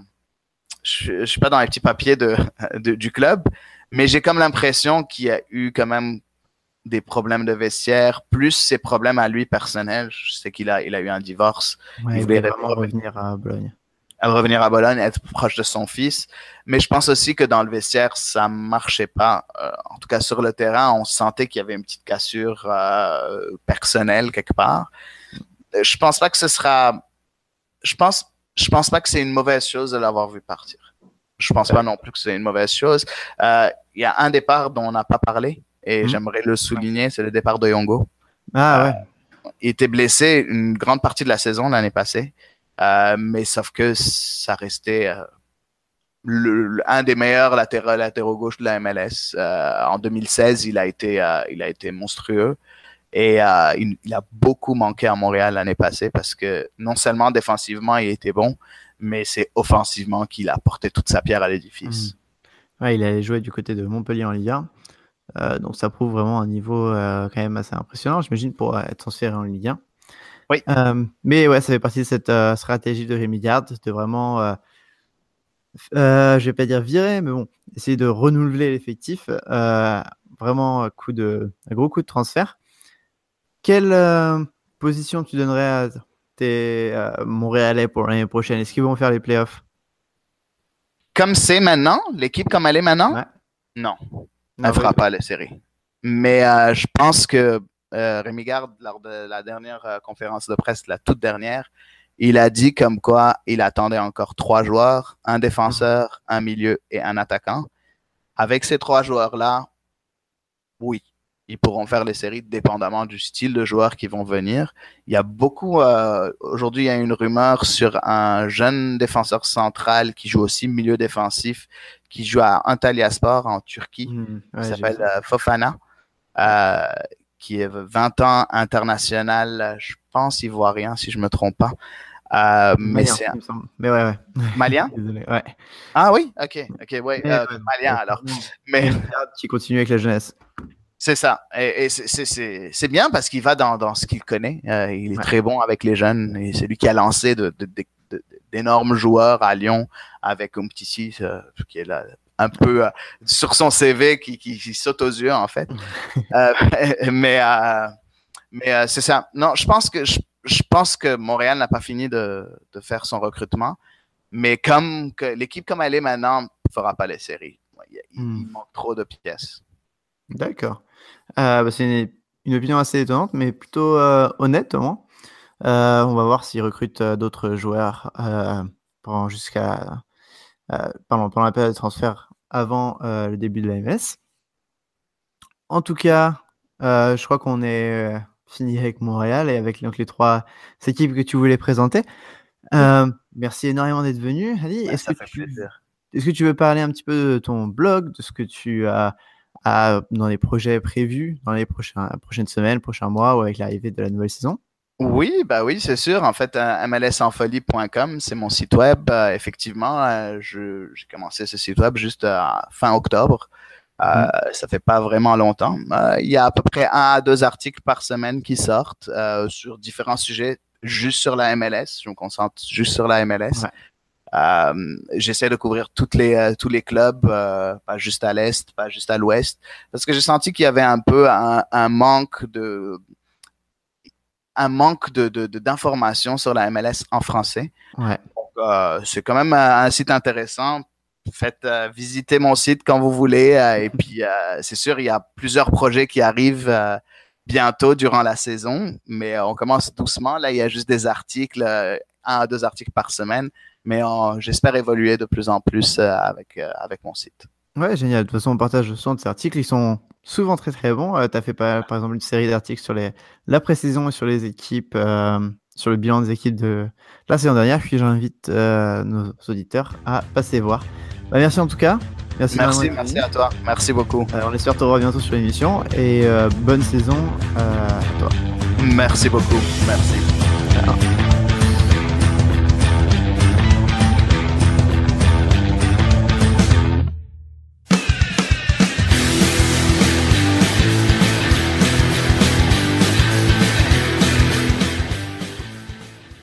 je suis pas dans les petits papiers du club, mais j'ai comme l'impression qu'il y a eu quand même des problèmes de vestiaire, plus ses problèmes à lui personnels. Je sais qu'il a eu un divorce. Ouais, il voulait vraiment revenir à Bologne. Revenir à Bologne, être proche de son fils. Mais je pense aussi que dans le vestiaire, ça marchait pas. En tout cas, sur le terrain, on sentait qu'il y avait une petite cassure personnelle quelque part. Je pense pas que ce sera... Je pense pas que c'est une mauvaise chose de l'avoir vu partir. Je pense pas non plus que c'est une mauvaise chose. Il y a un départ dont on n'a pas parlé et j'aimerais le souligner, c'est le départ de Yongo. Ah ouais. Il était blessé une grande partie de la saison l'année passée. Mais sauf que ça restait un des meilleurs latéraux gauche de la MLS. En 2016, il a été monstrueux et il a beaucoup manqué à Montréal l'année passée parce que non seulement défensivement il était bon, mais c'est offensivement qu'il a apporté toute sa pierre à l'édifice. Ouais, il allait jouer du côté de Montpellier en Ligue 1, donc ça prouve vraiment un niveau quand même assez impressionnant, j'imagine, pour être transféré en Ligue 1. Oui. Mais ouais, ça fait partie de cette stratégie de Rémi Garde de vraiment, je vais pas dire virer, mais bon, essayer de renouveler l'effectif. Vraiment un gros coup de transfert. Quelle position tu donnerais à tes Montréalais pour l'année prochaine? Est-ce qu'ils vont faire les playoffs? Comme c'est maintenant, l'équipe comme elle est maintenant? Ouais. Non, elle ne fera pas les séries. Mais je pense que Rémi Garde, lors de la dernière conférence de presse, la toute dernière, il a dit comme quoi il attendait encore 3 joueurs, un défenseur, un milieu et un attaquant. Avec ces 3 joueurs-là, oui, ils pourront faire les séries dépendamment du style de joueurs qui vont venir. Il y a beaucoup, aujourd'hui, il y a une rumeur sur un jeune défenseur central qui joue aussi milieu défensif, qui joue à Antalyaspor en Turquie, qui s'appelle Fofana, qui est 20 ans international, je pense ivoirien, si je me trompe pas. Mais Malien, il me semble. Mais ouais. Malien? Désolé, ouais. Ah oui? Ok, malien alors. Mais qui continue avec la jeunesse. c'est ça. Et c'est bien parce qu'il va dans ce qu'il connaît. Il est très bon avec les jeunes et c'est lui qui a lancé d'énormes joueurs à Lyon avec Umtiti, qui est là un peu sur son CV qui saute aux yeux en fait. Mais c'est ça. Non, je pense que Montréal n'a pas fini de faire son recrutement, mais l'équipe comme elle est maintenant ne fera pas les séries. Il manque trop de pièces. D'accord. C'est une opinion assez étonnante, mais plutôt honnête au moins. On va voir s'ils recrutent d'autres joueurs pendant la période de transfert avant le début de la MLS. En tout cas, je crois qu'on est fini avec Montréal et avec donc, les 3 équipes que tu voulais présenter. Merci énormément d'être venu, Ali. Est-ce que tu veux parler un petit peu de ton blog, de ce que tu as dans les projets prévus dans les prochaines semaines, prochains mois ou avec l'arrivée de la nouvelle saison? Oui, c'est sûr. En fait, mlsenfolie.com, c'est mon site web. Effectivement, j'ai commencé ce site web juste fin octobre. Ça fait pas vraiment longtemps. Il y a à peu près 1 à 2 articles par semaine qui sortent sur différents sujets, juste sur la MLS. Je me concentre juste sur la MLS. J'essaie de couvrir tous les clubs, pas juste à l'est, pas juste à l'ouest, parce que j'ai senti qu'il y avait un peu un manque d'informations sur la MLS en français. Donc, c'est quand même un site intéressant. Faites visiter mon site quand vous voulez. Et puis, c'est sûr, il y a plusieurs projets qui arrivent bientôt durant la saison, mais on commence doucement. Là, il y a juste des articles, 1 à 2 articles par semaine, mais j'espère évoluer de plus en plus avec mon site. Ouais, génial. De toute façon, on partage souvent de ces articles. Ils sont souvent très, très bons. Tu as fait, par exemple, une série d'articles sur la pré-saison et sur les équipes, sur le bilan des équipes de la saison dernière. Puis, j'invite nos auditeurs à passer voir. Merci en tout cas. Merci à toi. Merci beaucoup. On espère te revoir bientôt sur l'émission et bonne saison à toi. Merci beaucoup. Merci. Alors.